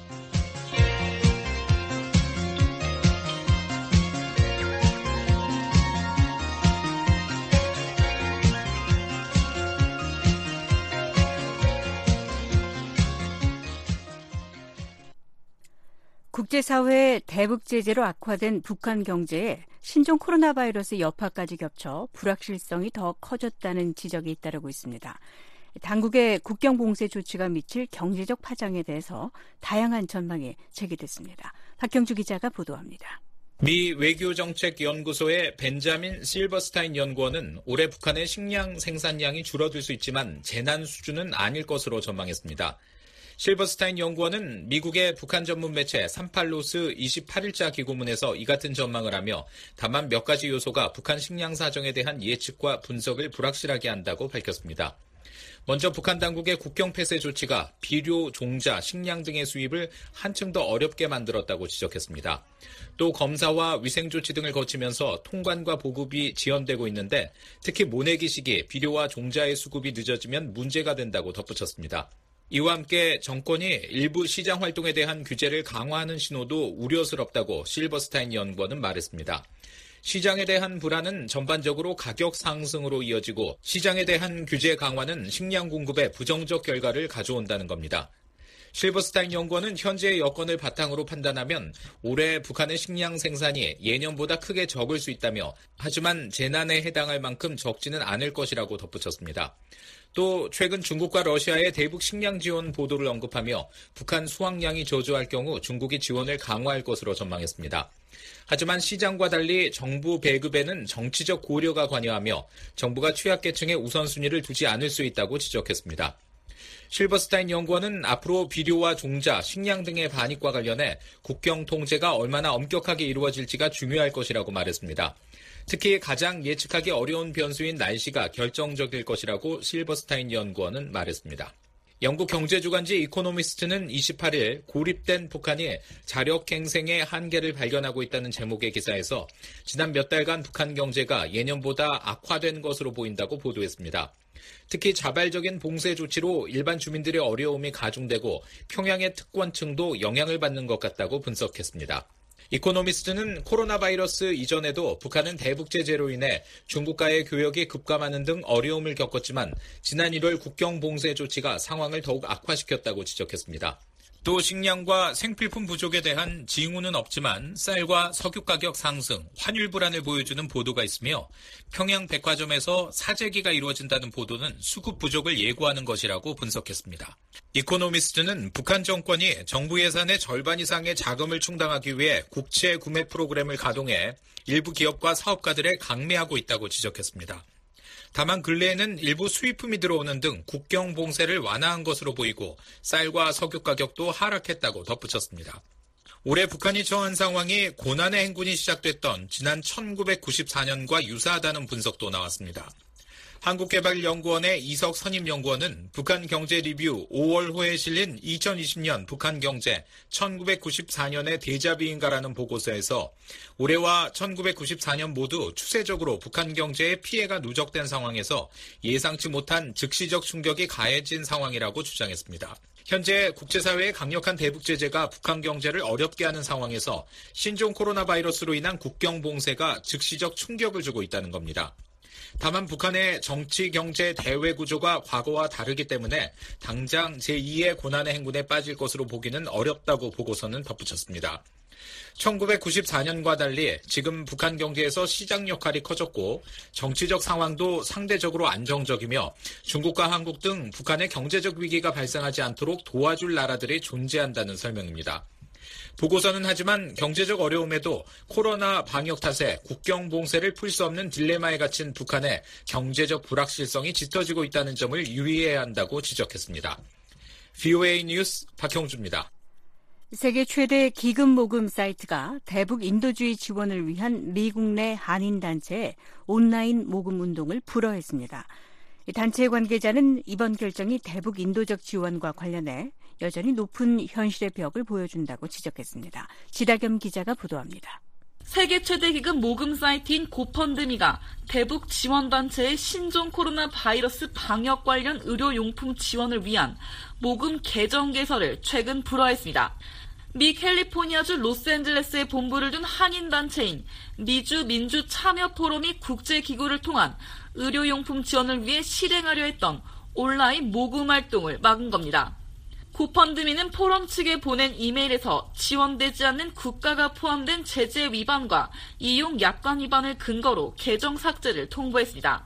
국제사회의 대북 제재로 악화된 북한 경제에 신종 코로나 바이러스 여파까지 겹쳐 불확실성이 더 커졌다는 지적이 잇따르고 있습니다. 당국의 국경 봉쇄 조치가 미칠 경제적 파장에 대해서 다양한 전망이 제기됐습니다. 박경주 기자가 보도합니다. 미 외교정책연구소의 벤자민 실버스타인 연구원은 올해 북한의 식량 생산량이 줄어들 수 있지만 재난 수준은 아닐 것으로 전망했습니다. 실버스타인 연구원은 미국의 북한 전문 매체 38노스 28일자 기고문에서 이 같은 전망을 하며 다만 몇 가지 요소가 북한 식량 사정에 대한 예측과 분석을 불확실하게 한다고 밝혔습니다. 먼저 북한 당국의 국경 폐쇄 조치가 비료, 종자, 식량 등의 수입을 한층 더 어렵게 만들었다고 지적했습니다. 또 검사와 위생 조치 등을 거치면서 통관과 보급이 지연되고 있는데 특히 모내기 시기 비료와 종자의 수급이 늦어지면 문제가 된다고 덧붙였습니다. 이와 함께 정권이 일부 시장 활동에 대한 규제를 강화하는 신호도 우려스럽다고 실버스타인 연구원은 말했습니다. 시장에 대한 불안은 전반적으로 가격 상승으로 이어지고 시장에 대한 규제 강화는 식량 공급에 부정적 결과를 가져온다는 겁니다. 실버스타인 연구원은 현재의 여건을 바탕으로 판단하면 올해 북한의 식량 생산이 예년보다 크게 적을 수 있다며 하지만 재난에 해당할 만큼 적지는 않을 것이라고 덧붙였습니다. 또 최근 중국과 러시아의 대북 식량 지원 보도를 언급하며 북한 수확량이 저조할 경우 중국이 지원을 강화할 것으로 전망했습니다. 하지만 시장과 달리 정부 배급에는 정치적 고려가 관여하며 정부가 취약계층의 우선순위를 두지 않을 수 있다고 지적했습니다. 실버스타인 연구원은 앞으로 비료와 종자, 식량 등의 반입과 관련해 국경 통제가 얼마나 엄격하게 이루어질지가 중요할 것이라고 말했습니다. 특히 가장 예측하기 어려운 변수인 날씨가 결정적일 것이라고 실버스타인 연구원은 말했습니다. 영국 경제주간지 이코노미스트는 28일 고립된 북한이 자력갱생의 한계를 발견하고 있다는 제목의 기사에서 지난 몇 달간 북한 경제가 예년보다 악화된 것으로 보인다고 보도했습니다. 특히 자발적인 봉쇄 조치로 일반 주민들의 어려움이 가중되고 평양의 특권층도 영향을 받는 것 같다고 분석했습니다. 이코노미스트는 코로나 바이러스 이전에도 북한은 대북 제재로 인해 중국과의 교역이 급감하는 등 어려움을 겪었지만 지난 1월 국경 봉쇄 조치가 상황을 더욱 악화시켰다고 지적했습니다. 또 식량과 생필품 부족에 대한 징후는 없지만 쌀과 석유 가격 상승, 환율 불안을 보여주는 보도가 있으며 평양 백화점에서 사재기가 이루어진다는 보도는 수급 부족을 예고하는 것이라고 분석했습니다. 이코노미스트는 북한 정권이 정부 예산의 절반 이상의 자금을 충당하기 위해 국채 구매 프로그램을 가동해 일부 기업과 사업가들을 강매하고 있다고 지적했습니다. 다만 근래에는 일부 수입품이 들어오는 등 국경 봉쇄를 완화한 것으로 보이고 쌀과 석유 가격도 하락했다고 덧붙였습니다. 올해 북한이 처한 상황이 고난의 행군이 시작됐던 지난 1994년과 유사하다는 분석도 나왔습니다. 한국개발연구원의 이석 선임연구원은 북한 경제 리뷰 5월호에 실린 2020년 북한 경제 1994년의 대자비인가라는 보고서에서 올해와 1994년 모두 추세적으로 북한 경제에 피해가 누적된 상황에서 예상치 못한 즉시적 충격이 가해진 상황이라고 주장했습니다. 현재 국제사회의 강력한 대북 제재가 북한 경제를 어렵게 하는 상황에서 신종 코로나 바이러스로 인한 국경 봉쇄가 즉시적 충격을 주고 있다는 겁니다. 다만 북한의 정치, 경제, 대외 구조가 과거와 다르기 때문에 당장 제2의 고난의 행군에 빠질 것으로 보기는 어렵다고 보고서는 덧붙였습니다. 1994년과 달리 지금 북한 경제에서 시장 역할이 커졌고 정치적 상황도 상대적으로 안정적이며 중국과 한국 등 북한의 경제적 위기가 발생하지 않도록 도와줄 나라들이 존재한다는 설명입니다. 보고서는 하지만 경제적 어려움에도 코로나 방역 탓에 국경 봉쇄를 풀 수 없는 딜레마에 갇힌 북한의 경제적 불확실성이 짙어지고 있다는 점을 유의해야 한다고 지적했습니다. VOA 뉴스 박형주입니다. 세계 최대 기금 모금 사이트가 대북 인도주의 지원을 위한 미국 내 한인단체의 온라인 모금 운동을 불허했습니다. 단체 관계자는 이번 결정이 대북 인도적 지원과 관련해 여전히 높은 현실의 벽을 보여준다고 지적했습니다. 지다겸 기자가 보도합니다. 세계 최대 기금 모금 사이트인 고펀드미가 대북 지원단체의 신종 코로나 바이러스 방역 관련 의료용품 지원을 위한 모금 계정 개설을 최근 불허했습니다. 미 캘리포니아주 로스앤젤레스에 본부를 둔 한인단체인 미주 민주참여포럼이 국제기구를 통한 의료용품 지원을 위해 실행하려 했던 온라인 모금 활동을 막은 겁니다. 고펀드미는 포럼 측에 보낸 이메일에서 지원되지 않는 국가가 포함된 제재 위반과 이용 약관 위반을 근거로 계정 삭제를 통보했습니다.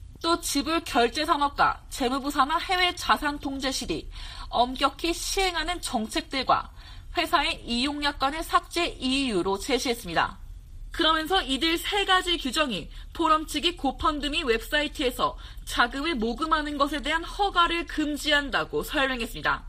또 지불 결제 산업과 재무부 산하 해외 자산 통제실이 엄격히 시행하는 정책들과 회사의 이용 약관을 삭제 이유로 제시했습니다. 그러면서 이들 세 가지 규정이 포럼 측이 고펀드미 웹사이트에서 자금을 모금하는 것에 대한 허가를 금지한다고 설명했습니다.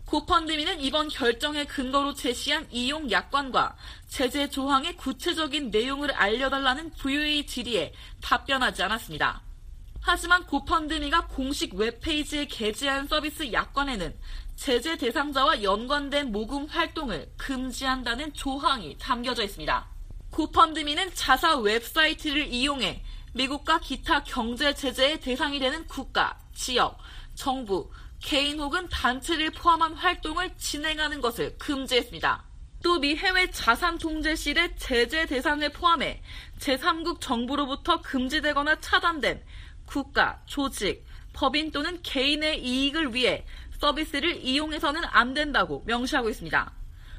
고펀드미는 이번 결정의 근거로 제시한 이용 약관과 제재 조항의 구체적인 내용을 알려달라는 VOA 질의에 답변하지 않았습니다. 하지만 고펀드미가 공식 웹페이지에 게재한 서비스 약관에는 제재 대상자와 연관된 모금 활동을 금지한다는 조항이 담겨져 있습니다. 고펀드미는 자사 웹사이트를 이용해 미국과 기타 경제 제재의 대상이 되는 국가, 지역, 정부, 개인 혹은 단체를 포함한 활동을 진행하는 것을 금지했습니다. 또 미 해외 자산통제실의 제재 대상을 포함해 제3국 정부로부터 금지되거나 차단된 국가, 조직, 법인 또는 개인의 이익을 위해 서비스를 이용해서는 안 된다고 명시하고 있습니다.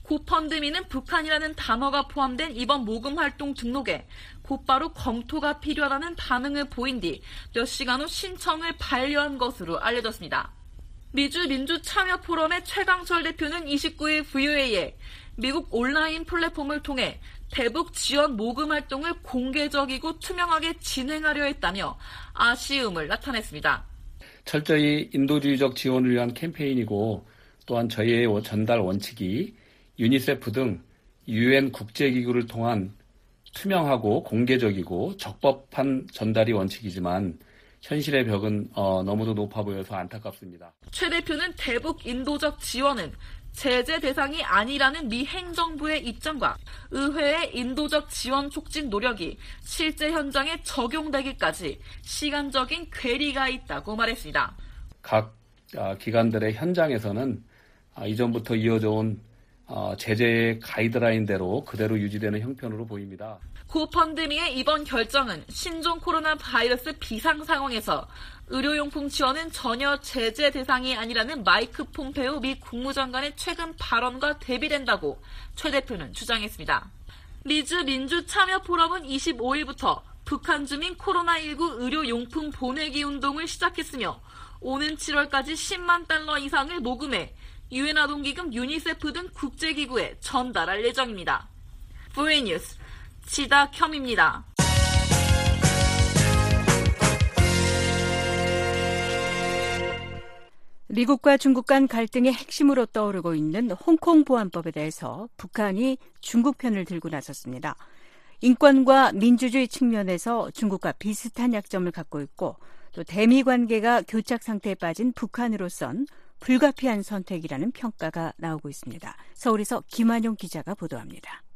고펀드미는 북한이라는 단어가 포함된 이번 모금 활동 등록에 곧바로 검토가 필요하다는 반응을 보인 뒤 몇 시간 후 신청을 반려한 것으로 알려졌습니다. 미주 민주참여포럼의 최강철 대표는 29일 VOA에 미국 온라인 플랫폼을 통해 대북 지원 모금 활동을 공개적이고 투명하게 진행하려 했다며 아쉬움을 나타냈습니다. 철저히 인도주의적 지원을 위한 캠페인이고 또한 저희의 전달 원칙이 유니세프 등 UN 국제기구를 통한 투명하고 공개적이고 적법한 전달이 원칙이지만 현실의 벽은 너무도 높아 보여서 안타깝습니다. 최 대표는 대북 인도적 지원은 제재 대상이 아니라는 미 행정부의 입장과 의회의 인도적 지원 촉진 노력이 실제 현장에 적용되기까지 시간적인 괴리가 있다고 말했습니다. 각 기관들의 현장에서는 이전부터 이어져 온 제재의 가이드라인대로 그대로 유지되는 형편으로 보입니다. 고펀드미의 이번 결정은 신종 코로나 바이러스 비상 상황에서 의료용품 지원은 전혀 제재 대상이 아니라는 마이크 폼페오 미 국무장관의 최근 발언과 대비된다고 최 대표는 주장했습니다. 미주 민주참여포럼은 25일부터 북한 주민 코로나19 의료용품 보내기 운동을 시작했으며 오는 7월까지 10만 달러 이상을 모금해 유엔 아동기금 유니세프 등 국제기구에 전달할 예정입니다. VOA 뉴스 지다겸입니다. 미국과 중국 간 갈등의 핵심으로 떠오르고 있는 홍콩 보안법에 대해서 북한이 중국 편을 들고 나섰습니다. 인권과 민주주의 측면에서 중국과 비슷한 약점을 갖고 있고 또 대미 관계가 교착 상태에 빠진 북한으로선 불가피한 선택이라는 평가가 나오고 있습니다. 서울에서 김한용 기자가 보도합니다.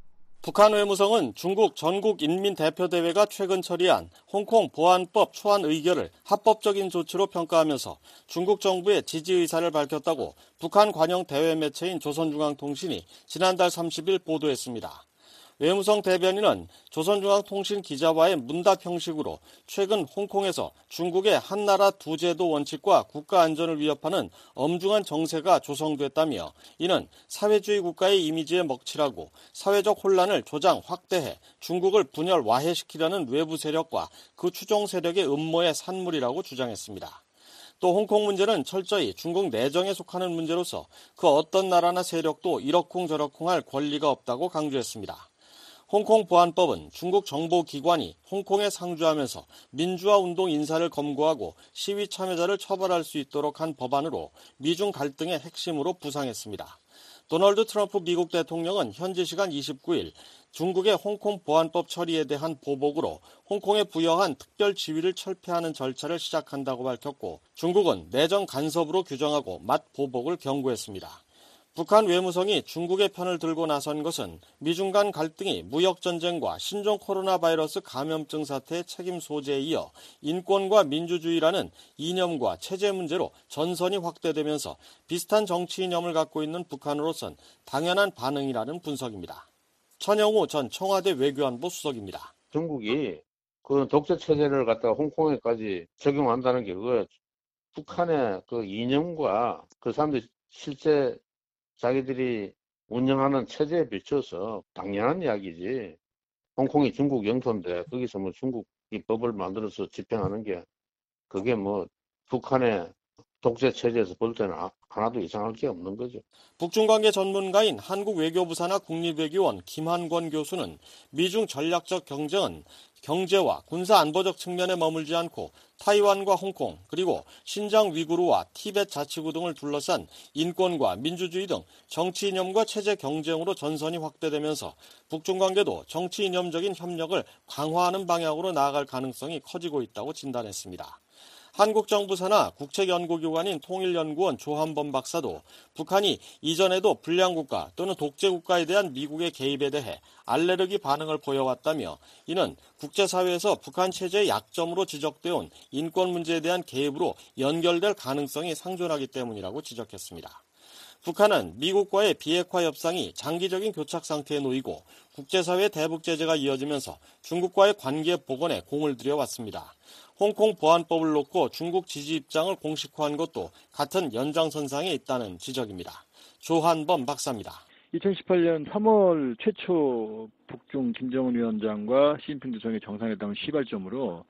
북한 외무성은 중국 전국인민대표대회가 최근 처리한 홍콩 보안법 초안 의결을 합법적인 조치로 평가하면서 중국 정부의 지지 의사를 밝혔다고 북한 관영 대외 매체인 조선중앙통신이 지난달 30일 보도했습니다. 외무성 대변인은 조선중앙통신 기자와의 문답 형식으로 최근 홍콩에서 중국의 한나라 두 제도 원칙과 국가 안전을 위협하는 엄중한 정세가 조성됐다며 이는 사회주의 국가의 이미지에 먹칠하고 사회적 혼란을 조장 확대해 중국을 분열 와해시키려는 외부 세력과 그 추종 세력의 음모의 산물이라고 주장했습니다. 또 홍콩 문제는 철저히 중국 내정에 속하는 문제로서 그 어떤 나라나 세력도 이러쿵저러쿵할 권리가 없다고 강조했습니다. 홍콩 보안법은 중국 정보기관이 홍콩에 상주하면서 민주화 운동 인사를 검거하고 시위 참여자를 처벌할 수 있도록 한 법안으로 미중 갈등의 핵심으로 부상했습니다. 도널드 트럼프 미국 대통령은 현지 시간 29일 중국의 홍콩 보안법 처리에 대한 보복으로 홍콩에 부여한 특별 지위를 철폐하는 절차를 시작한다고 밝혔고 중국은 내정 간섭으로 규정하고 맞 보복을 경고했습니다. 북한 외무성이 중국의 편을 들고 나선 것은 미중 간 갈등이 무역전쟁과 신종 코로나 바이러스 감염증 사태의 책임 소재에 이어 인권과 민주주의라는 이념과 체제 문제로 전선이 확대되면서 비슷한 정치 이념을 갖고 있는 북한으로선 당연한 반응이라는 분석입니다. 천영우 전 청와대 외교안보 수석입니다. 중국이 그 독재 체제를 갖다가 홍콩에까지 적용한다는 게 그 북한의 그 이념과 그 사람들이 실제 자기들이 운영하는 체제에 비춰서 당연한 이야기지. 홍콩이 중국 영토인데 거기서 뭐 중국이 법을 만들어서 집행하는 게 그게 뭐 북한의 독재 체제에서 볼 때는 하나도 이상할 게 없는 거죠. 북중관계 전문가인 한국외교부산하 국립외교원 김한권 교수는 미중 전략적 경쟁은 경제와 군사안보적 측면에 머물지 않고 타이완과 홍콩 그리고 신장 위구르와 티벳 자치구 등을 둘러싼 인권과 민주주의 등 정치 이념과 체제 경쟁으로 전선이 확대되면서 북중관계도 정치 이념적인 협력을 강화하는 방향으로 나아갈 가능성이 커지고 있다고 진단했습니다. 한국 정부 산하 국책연구기관인 통일연구원 조한범 박사도 북한이 이전에도 불량국가 또는 독재국가에 대한 미국의 개입에 대해 알레르기 반응을 보여왔다며 이는 국제사회에서 북한 체제의 약점으로 지적되어 온 인권 문제에 대한 개입으로 연결될 가능성이 상존하기 때문이라고 지적했습니다. 북한은 미국과의 비핵화 협상이 장기적인 교착 상태에 놓이고 국제사회 대북 제재가 이어지면서 중국과의 관계 복원에 공을 들여왔습니다. 홍콩 보안법을 놓고 중국 지지 입장을 공식화한 것도 같은 연장선상에 있다는 지적입니다. 조한범 박사입니다. 2018년 3월 최초 북중 김정은 위원장과 시진핑 주석의 정상회담을 시발점으로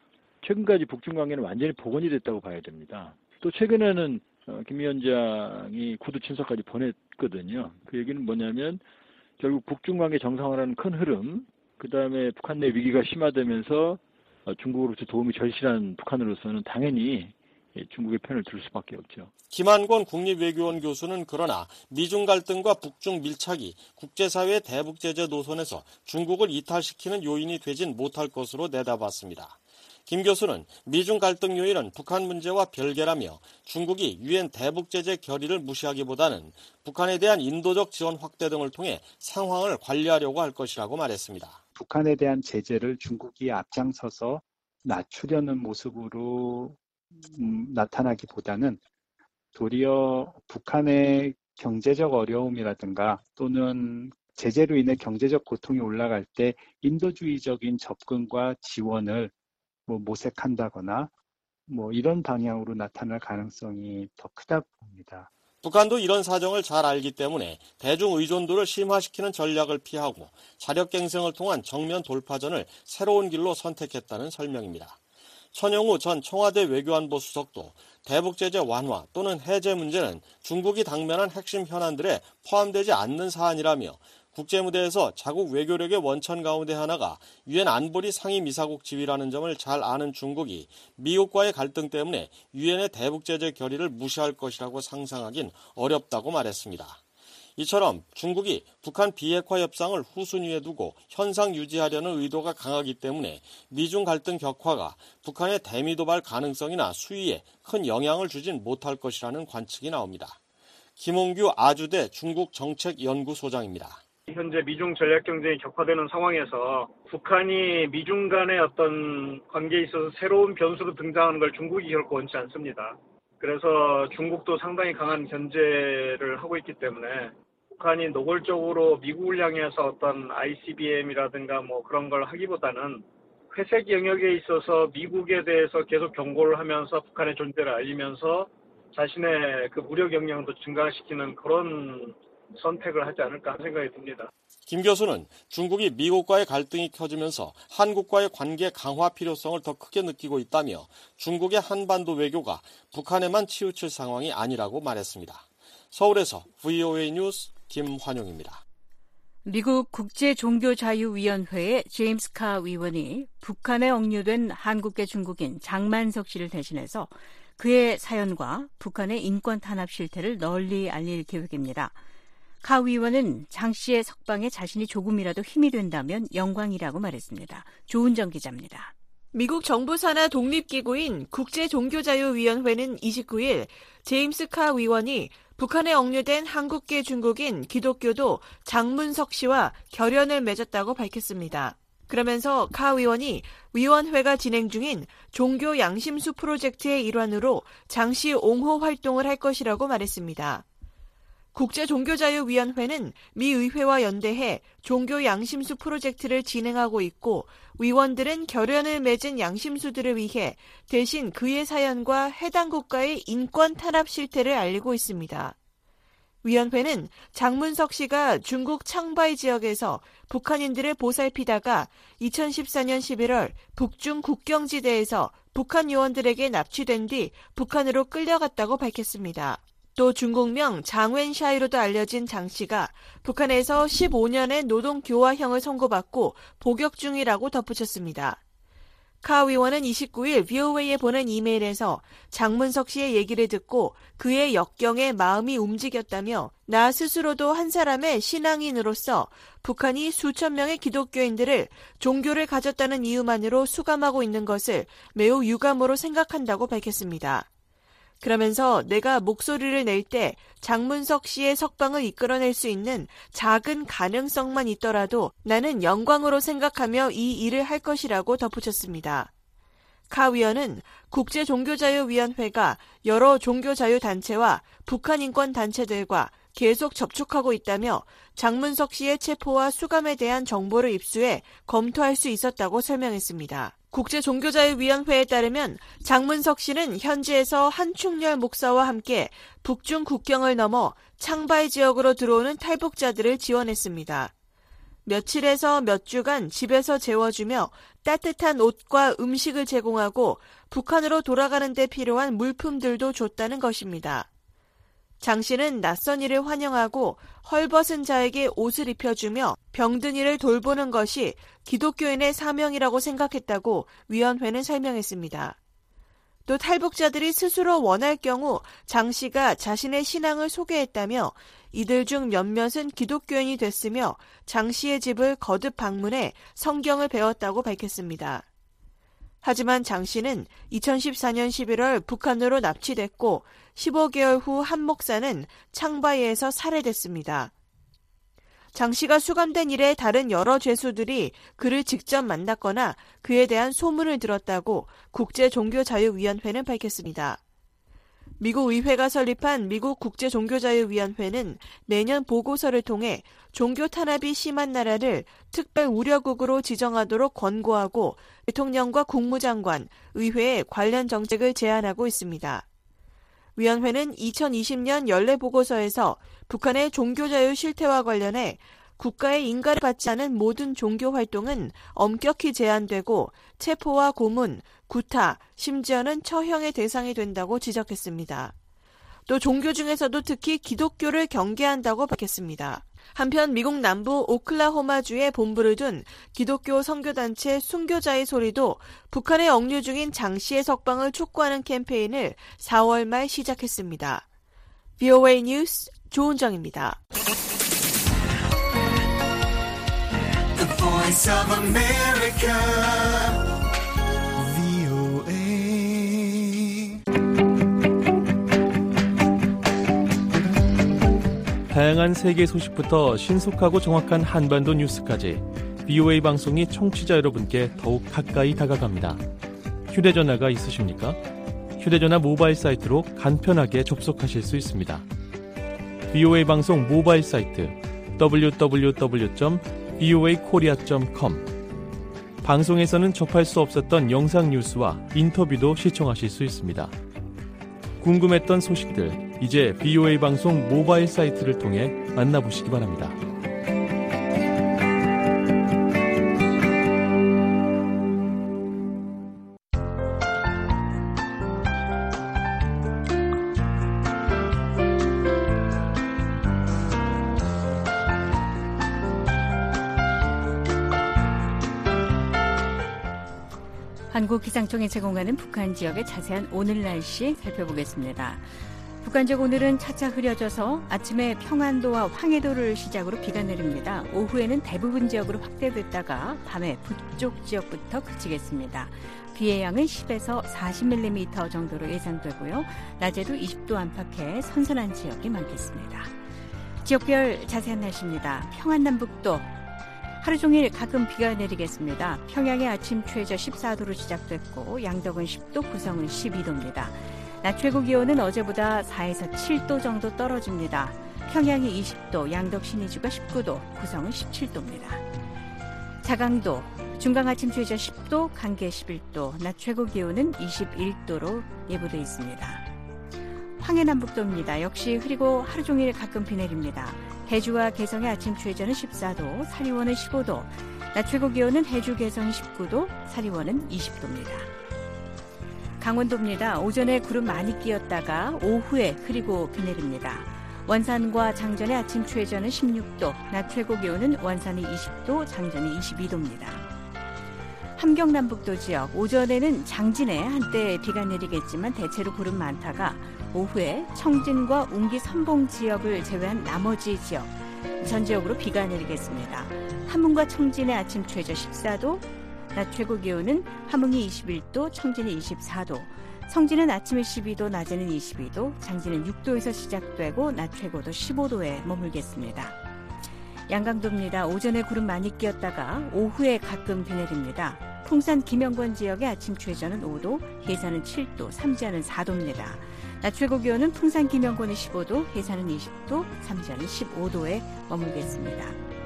최근까지 북중 관계는 완전히 복원이 됐다고 봐야 됩니다. 또 최근에는 김 위원장이 구두 친서까지 보냈거든요. 그 얘기는 뭐냐면 결국 북중 관계 정상화라는 큰 흐름, 그다음에 북한 내 위기가 심화되면서 중국으로부터 도움이 절실한 북한으로서는 당연히 중국의 편을 들 수밖에 없죠. 김한권 국립외교원 교수는 그러나 미중 갈등과 북중 밀착이 국제사회의 대북 제재 노선에서 중국을 이탈시키는 요인이 되진 못할 것으로 내다봤습니다. 김 교수는 미중 갈등 요인은 북한 문제와 별개라며 중국이 유엔 대북 제재 결의를 무시하기보다는 북한에 대한 인도적 지원 확대 등을 통해 상황을 관리하려고 할 것이라고 말했습니다. 북한에 대한 제재를 중국이 앞장서서 낮추려는 모습으로 나타나기보다는 도리어 북한의 경제적 어려움이라든가 또는 제재로 인해 경제적 고통이 올라갈 때 인도주의적인 접근과 지원을 모색한다거나 이런 방향으로 나타날 가능성이 더 크다고 봅니다. 북한도 이런 사정을 잘 알기 때문에 대중 의존도를 심화시키는 전략을 피하고 자력갱생을 통한 정면 돌파전을 새로운 길로 선택했다는 설명입니다. 천영우 전 청와대 외교안보 수석도 대북 제재 완화 또는 해제 문제는 중국이 당면한 핵심 현안들에 포함되지 않는 사안이라며 국제무대에서 자국 외교력의 원천 가운데 하나가 유엔 안보리 상임이사국 지위라는 점을 잘 아는 중국이 미국과의 갈등 때문에 유엔의 대북 제재 결의를 무시할 것이라고 상상하긴 어렵다고 말했습니다. 이처럼 중국이 북한 비핵화 협상을 후순위에 두고 현상 유지하려는 의도가 강하기 때문에 미중 갈등 격화가 북한의 대미 도발 가능성이나 수위에 큰 영향을 주진 못할 것이라는 관측이 나옵니다. 김홍규 아주대 중국정책연구소장입니다. 현재 미중 전략 경쟁이 격화되는 상황에서 북한이 미중 간의 어떤 관계에 있어서 새로운 변수로 등장하는 걸 중국이 결코 원치 않습니다. 그래서 중국도 상당히 강한 견제를 하고 있기 때문에 북한이 노골적으로 미국을 향해서 어떤 ICBM이라든가 뭐 그런 걸 하기보다는 회색 영역에 있어서 미국에 대해서 계속 경고를 하면서 북한의 존재를 알리면서 자신의 그 무력 역량도 증가시키는 그런 선택을 하지 않을까 하는 생각이 듭니다. 김 교수는 중국이 미국과의 갈등이 커지면서 한국과의 관계 강화 필요성을 더 크게 느끼고 있다며 중국의 한반도 외교가 북한에만 치우칠 상황이 아니라고 말했습니다. 서울에서 VOA 뉴스 김환용입니다. 미국 국제종교자유위원회의 제임스 카 의원이 북한에 억류된 한국계 중국인 장만석 씨를 대신해서 그의 사연과 북한의 인권 탄압 실태를 널리 알릴 계획입니다. 카 의원은 장 씨의 석방에 자신이 조금이라도 힘이 된다면 영광이라고 말했습니다. 조은정 기자입니다. 미국 정부 산하 독립기구인 국제종교자유위원회는 29일 제임스 카 의원이 북한에 억류된 한국계 중국인 기독교도 장문석 씨와 결연을 맺었다고 밝혔습니다. 그러면서 카 의원이 위원회가 진행 중인 종교 양심수 프로젝트의 일환으로 장 씨 옹호 활동을 할 것이라고 말했습니다. 국제종교자유위원회는 미 의회와 연대해 종교 양심수 프로젝트를 진행하고 있고 위원들은 결연을 맺은 양심수들을 위해 대신 그의 사연과 해당 국가의 인권 탄압 실태를 알리고 있습니다. 위원회는 장문석 씨가 중국 창바이 지역에서 북한인들을 보살피다가 2014년 11월 북중 국경지대에서 북한 요원들에게 납치된 뒤 북한으로 끌려갔다고 밝혔습니다. 또 중국명 장웬샤이로도 알려진 장 씨가 북한에서 15년의 노동교화형을 선고받고 복역 중이라고 덧붙였습니다. 카 의원은 29일 VOA에 보낸 이메일에서 장문석 씨의 얘기를 듣고 그의 역경에 마음이 움직였다며 나 스스로도 한 사람의 신앙인으로서 북한이 수천 명의 기독교인들을 종교를 가졌다는 이유만으로 수감하고 있는 것을 매우 유감으로 생각한다고 밝혔습니다. 그러면서 내가 목소리를 낼 때 장문석 씨의 석방을 이끌어낼 수 있는 작은 가능성만 있더라도 나는 영광으로 생각하며 이 일을 할 것이라고 덧붙였습니다. 카 위원은 국제종교자유위원회가 여러 종교자유단체와 북한 인권단체들과 계속 접촉하고 있다며 장문석 씨의 체포와 수감에 대한 정보를 입수해 검토할 수 있었다고 설명했습니다. 국제종교자유위원회에 따르면 장문석 씨는 현지에서 한충렬 목사와 함께 북중 국경을 넘어 창바이 지역으로 들어오는 탈북자들을 지원했습니다. 며칠에서 몇 주간 집에서 재워주며 따뜻한 옷과 음식을 제공하고 북한으로 돌아가는 데 필요한 물품들도 줬다는 것입니다. 장 씨는 낯선 이를 환영하고 헐벗은 자에게 옷을 입혀주며 병든 이를 돌보는 것이 기독교인의 사명이라고 생각했다고 위원회는 설명했습니다. 또 탈북자들이 스스로 원할 경우 장 씨가 자신의 신앙을 소개했다며 이들 중 몇몇은 기독교인이 됐으며 장 씨의 집을 거듭 방문해 성경을 배웠다고 밝혔습니다. 하지만 장 씨는 2014년 11월 북한으로 납치됐고 15개월 후 한 목사는 창바이에서 살해됐습니다. 장 씨가 수감된 이래 다른 여러 죄수들이 그를 직접 만났거나 그에 대한 소문을 들었다고 국제종교자유위원회는 밝혔습니다. 미국 의회가 설립한 미국 국제종교자유위원회는 매년 보고서를 통해 종교 탄압이 심한 나라를 특별 우려국으로 지정하도록 권고하고 대통령과 국무장관, 의회에 관련 정책을 제안하고 있습니다. 위원회는 2020년 연례 보고서에서 북한의 종교자유 실태와 관련해 국가의 인가를 받지 않은 모든 종교 활동은 엄격히 제한되고 체포와 고문, 구타, 심지어는 처형의 대상이 된다고 지적했습니다. 또 종교 중에서도 특히 기독교를 경계한다고 밝혔습니다. 한편 미국 남부 오클라호마주에 본부를 둔 기독교 선교단체 순교자의 소리도 북한에 억류 중인 장 씨의 석방을 촉구하는 캠페인을 4월 말 시작했습니다. VOA 뉴스 조은정입니다. The Voice of America, VOA. 다양한 세계 소식부터 신속하고 정확한 한반도 뉴스까지 VOA 방송이 청취자 여러분께 더욱 가까이 다가갑니다. 휴대전화가 있으십니까? 휴대전화 모바일 사이트로 간편하게 접속하실 수 있습니다. VOA 방송 모바일 사이트 www.voakorea.com 방송에서는 접할 수 없었던 영상 뉴스와 인터뷰도 시청하실 수 있습니다. 궁금했던 소식들, 이제 VOA 방송 모바일 사이트를 통해 만나보시기 바랍니다. 한국기상청이 제공하는 북한 지역의 자세한 오늘 날씨 살펴보겠습니다. 북한 지역 오늘은 차차 흐려져서 아침에 평안도와 황해도를 시작으로 비가 내립니다. 오후에는 대부분 지역으로 확대됐다가 밤에 북쪽 지역부터 그치겠습니다. 비의 양은 10에서 40mm 정도로 예상되고요. 낮에도 20도 안팎의 선선한 지역이 많겠습니다. 지역별 자세한 날씨입니다. 평안남북도 하루 종일 가끔 비가 내리겠습니다. 평양의 아침 최저 14도로 시작됐고 양덕은 10도, 구성은 12도입니다. 낮 최고 기온은 어제보다 4에서 7도 정도 떨어집니다. 평양이 20도, 양덕 신의주가 19도, 구성은 17도입니다. 자강도 중강 아침 최저 10도, 강계 11도, 낮 최고 기온은 21도로 예보돼 있습니다. 황해남북도입니다. 역시 흐리고 하루 종일 가끔 비 내립니다. 해주와 개성의 아침 최저는 14도, 사리원은 15도, 낮 최고 기온은 해주 개성이 19도, 사리원은 20도입니다. 강원도입니다. 오전에 구름 많이 끼었다가 오후에 흐리고 비 내립니다. 원산과 장전의 아침 최저는 16도, 낮 최고 기온은 원산이 20도, 장전이 22도입니다. 함경남북도 지역, 오전에는 장진에 한때 비가 내리겠지만 대체로 구름 많다가 오후에 청진과 웅기 선봉 지역을 제외한 나머지 지역, 전 지역으로 비가 내리겠습니다. 함흥과 청진의 아침 최저 14도, 낮 최고 기온은 함흥이 21도, 청진이 24도, 성진은 아침에 12도, 낮에는 22도, 장진은 6도에서 시작되고 낮 최고도 15도에 머물겠습니다. 양강도입니다. 오전에 구름 많이 끼었다가 오후에 가끔 비 내립니다. 풍산 김영권 지역의 아침 최저는 5도, 해산은 7도, 삼지하는 4도입니다. 낮 최고 기온은 풍산 김영권이 15도, 해산은 20도, 삼지하는 15도에 머물겠습니다.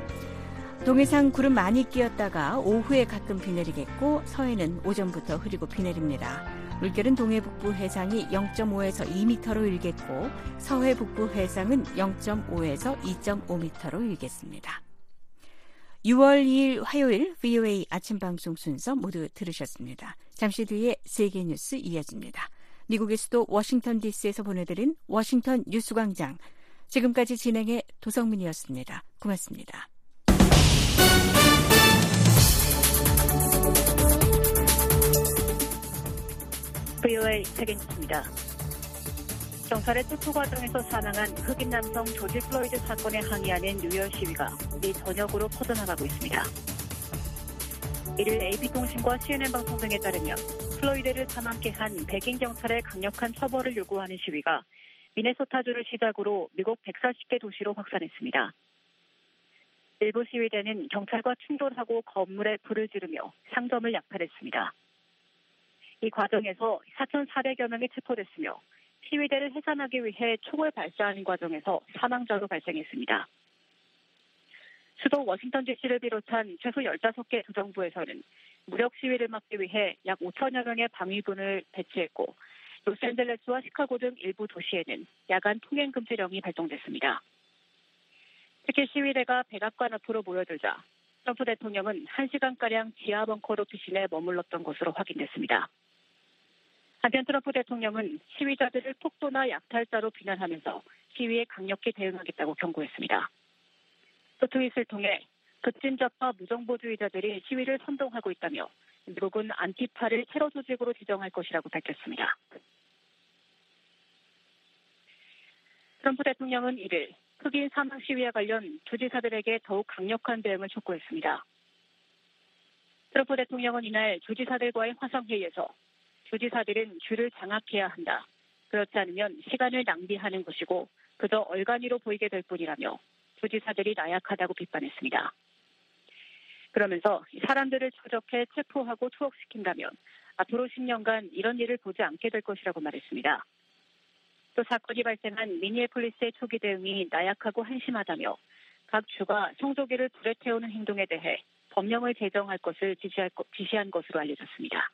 동해상 구름 많이 끼었다가 오후에 가끔 비 내리겠고 서해는 오전부터 흐리고 비 내립니다. 물결은 동해 북부 해상이 0.5에서 2m로 일겠고 서해 북부 해상은 0.5에서 2.5m로 일겠습니다. 6월 2일 화요일 VOA 아침 방송 순서 모두 들으셨습니다. 잠시 뒤에 세계 뉴스 이어집니다. 미국의 수도 워싱턴 DC에서 보내드린 워싱턴 뉴스광장. 지금까지 진행의 도성민이었습니다. 고맙습니다. VOA 세계 뉴스입니다. 경찰의 체포 과정에서 사망한 흑인 남성 조지 플로이드 사건에 항의하는 뉴욕 시위가 미 전역으로 퍼져나가고 있습니다. 이를 AP통신과 CNN 방송 등에 따르면 플로이드를 사망케 한 백인 경찰의 강력한 처벌을 요구하는 시위가 미네소타주를 시작으로 미국 140개 도시로 확산했습니다. 일부 시위대는 경찰과 충돌하고 건물에 불을 지르며 상점을 약탈했습니다. 이 과정에서 4,400여 명이 체포됐으며 시위대를 해산하기 위해 총을 발사하는 과정에서 사망자도 발생했습니다. 수도 워싱턴 DC를 비롯한 최소 15개 주정부에서는 무력 시위를 막기 위해 약 5천여 명의 방위군을 배치했고 로스앤젤레스와 시카고 등 일부 도시에는 야간 통행 금지령이 발동됐습니다. 특히 시위대가 백악관 앞으로 모여들자 트럼프 대통령은 1시간가량 지하 벙커로 피신해 머물렀던 것으로 확인됐습니다. 한편 트럼프 대통령은 시위자들을 폭도나 약탈자로 비난하면서 시위에 강력히 대응하겠다고 경고했습니다. 또 트윗을 통해 극진적파 무정부주의자들이 시위를 선동하고 있다며 미국은 안티파를 테러 조직으로 지정할 것이라고 밝혔습니다. 트럼프 대통령은 이를 흑인 사망 시위와 관련 주지사들에게 더욱 강력한 대응을 촉구했습니다. 트럼프 대통령은 이날 주지사들과의 화상회의에서 주지사들은 줄을 장악해야 한다. 그렇지 않으면 시간을 낭비하는 것이고 그저 얼간이로 보이게 될 뿐이라며 주지사들이 나약하다고 비판했습니다. 그러면서 사람들을 추적해 체포하고 투옥시킨다면 앞으로 10년간 이런 일을 보지 않게 될 것이라고 말했습니다. 또 사건이 발생한 미니애폴리스의 초기 대응이 나약하고 한심하다며 각 주가 성조기를 불에 태우는 행동에 대해 법령을 제정할 것을 지시한 것으로 알려졌습니다.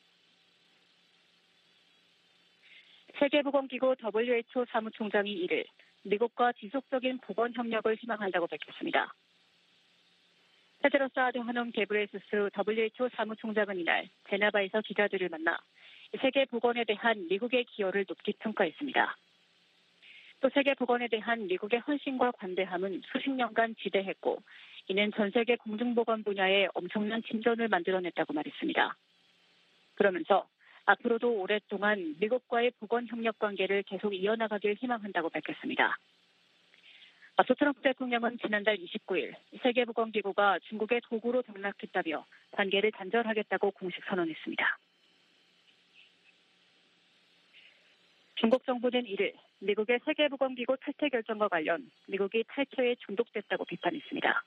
세계보건기구 WHO 사무총장이 이를 미국과 지속적인 보건 협력을 희망한다고 밝혔습니다. 테드로스 아드하놈 게브레예수스 WHO 사무총장은 이날 제네바에서 기자들을 만나 세계 보건에 대한 미국의 기여를 높이 평가했습니다. 또 세계 보건에 대한 미국의 헌신과 관대함은 수십 년간 지대했고 이는 전 세계 공중보건 분야에 엄청난 진전을 만들어냈다고 말했습니다. 그러면서 앞으로도 오랫동안 미국과의 보건 협력 관계를 계속 이어나가길 희망한다고 밝혔습니다. 앞서 트럼프 대통령은 지난달 29일 세계보건기구가 중국의 도구로 등락했다며 관계를 단절하겠다고 공식 선언했습니다. 중국 정부는 이를 미국의 세계보건기구 탈퇴 결정과 관련 미국이 탈퇴에 중독됐다고 비판했습니다.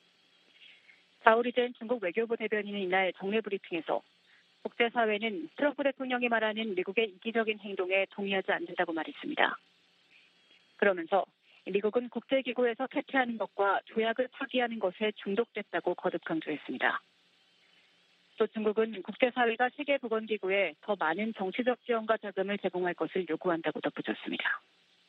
자오리젠 중국 외교부 대변인은 이날 정례 브리핑에서 국제사회는 트럼프 대통령이 말하는 미국의 이기적인 행동에 동의하지 않는다고 말했습니다. 그러면서 미국은 국제기구에서 탈퇴하는 것과 조약을 파기하는 것에 중독됐다고 거듭 강조했습니다. 또 중국은 국제사회가 세계보건기구에 더 많은 정치적 지원과 자금을 제공할 것을 요구한다고 덧붙였습니다.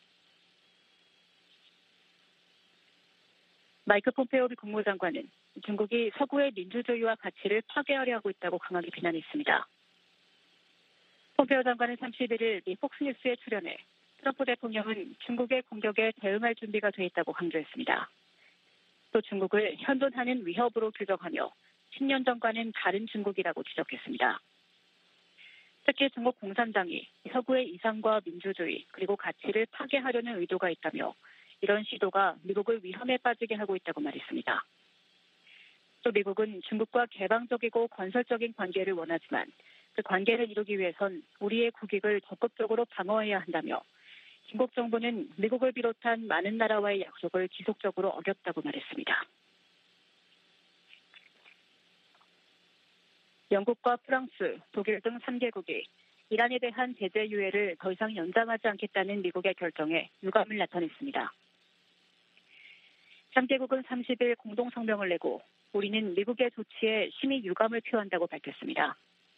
마이크 폼페오 국무장관은 중국이 서구의 민주주의와 가치를 파괴하려 하고 있다고 강하게 비난했습니다. 폼페오 장관은 31일 미 폭스뉴스에 출연해 트럼프 대통령은 중국의 공격에 대응할 준비가 돼 있다고 강조했습니다. 또 중국을 현존하는 위협으로 규정하며 10년 전과는 다른 중국이라고 지적했습니다. 특히 중국 공산당이 서구의 이상과 민주주의 그리고 가치를 파괴하려는 의도가 있다며 이런 시도가 미국을 위험에 빠지게 하고 있다고 말했습니다. 또 미국은 중국과 개방적이고 건설적인 관계를 원하지만 그 관계를 이루기 위해선 우리의 국익을 적극적으로 방어해야 한다며 중국 정부는 미국을 비롯한 많은 나라와의 약속을 지속적으로 어겼다고 말했습니다. 영국과 프랑스, 독일 등 3개국이 이란에 대한 제재 유예를 더 이상 연장하지 않겠다는 미국의 결정에 유감을 나타냈습니다. 3개국은 30일 공동성명을 내고 우리는 미국의 조치에 심히 유감을 표한다고 밝혔습니다.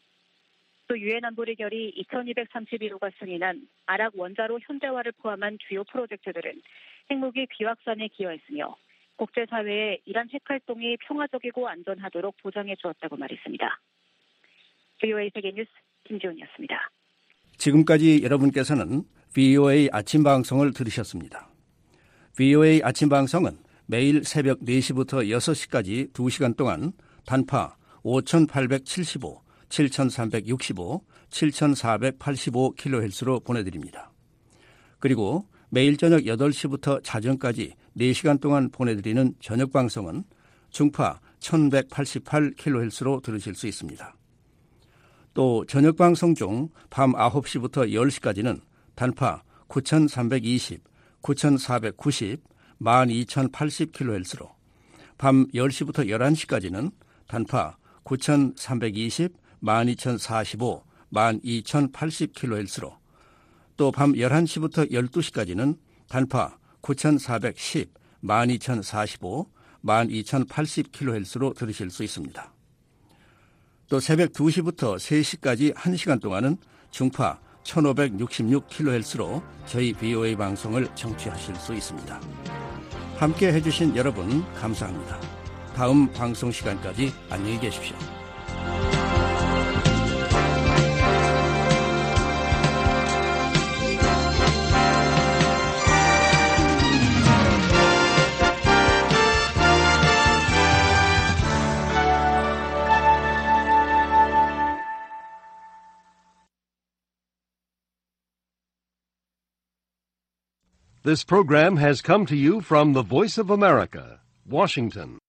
또 유엔 안보리결이 2231호가 승인한 아락 원자로 현대화를 포함한 주요 프로젝트들은 핵무기 비확산에 기여했으며 국제사회에 이란 핵활동이 평화적이고 안전하도록 보장해 주었다고 말했습니다. VOA 세계뉴스 김지훈이었습니다. 지금까지 여러분께서는 VOA 아침 방송을 들으셨습니다. VOA 아침 방송은 매일 새벽 4시부터 6시까지 2시간 동안 단파 5875, 7365, 7485kHz로 보내드립니다. 그리고 매일 저녁 8시부터 자정까지 4시간 동안 보내드리는 저녁 방송은 중파 1188kHz로 들으실 수 있습니다. 또 저녁 방송 중 밤 9시부터 10시까지는 단파 9320, 9490, 12080kHz로 밤 10시부터 11시까지는 단파 9320, 12045, 12080kHz로 또 밤 11시부터 12시까지는 단파 9410, 12045, 12080kHz로 들으실 수 있습니다. 또 새벽 2시부터 3시까지 1시간 동안은 중파 1566kHz로 저희 VOA 방송을 청취하실 수 있습니다. 함께 해주신 여러분 감사합니다. 다음 방송 시간까지 안녕히 계십시오. This program has come to you from the Voice of America, Washington.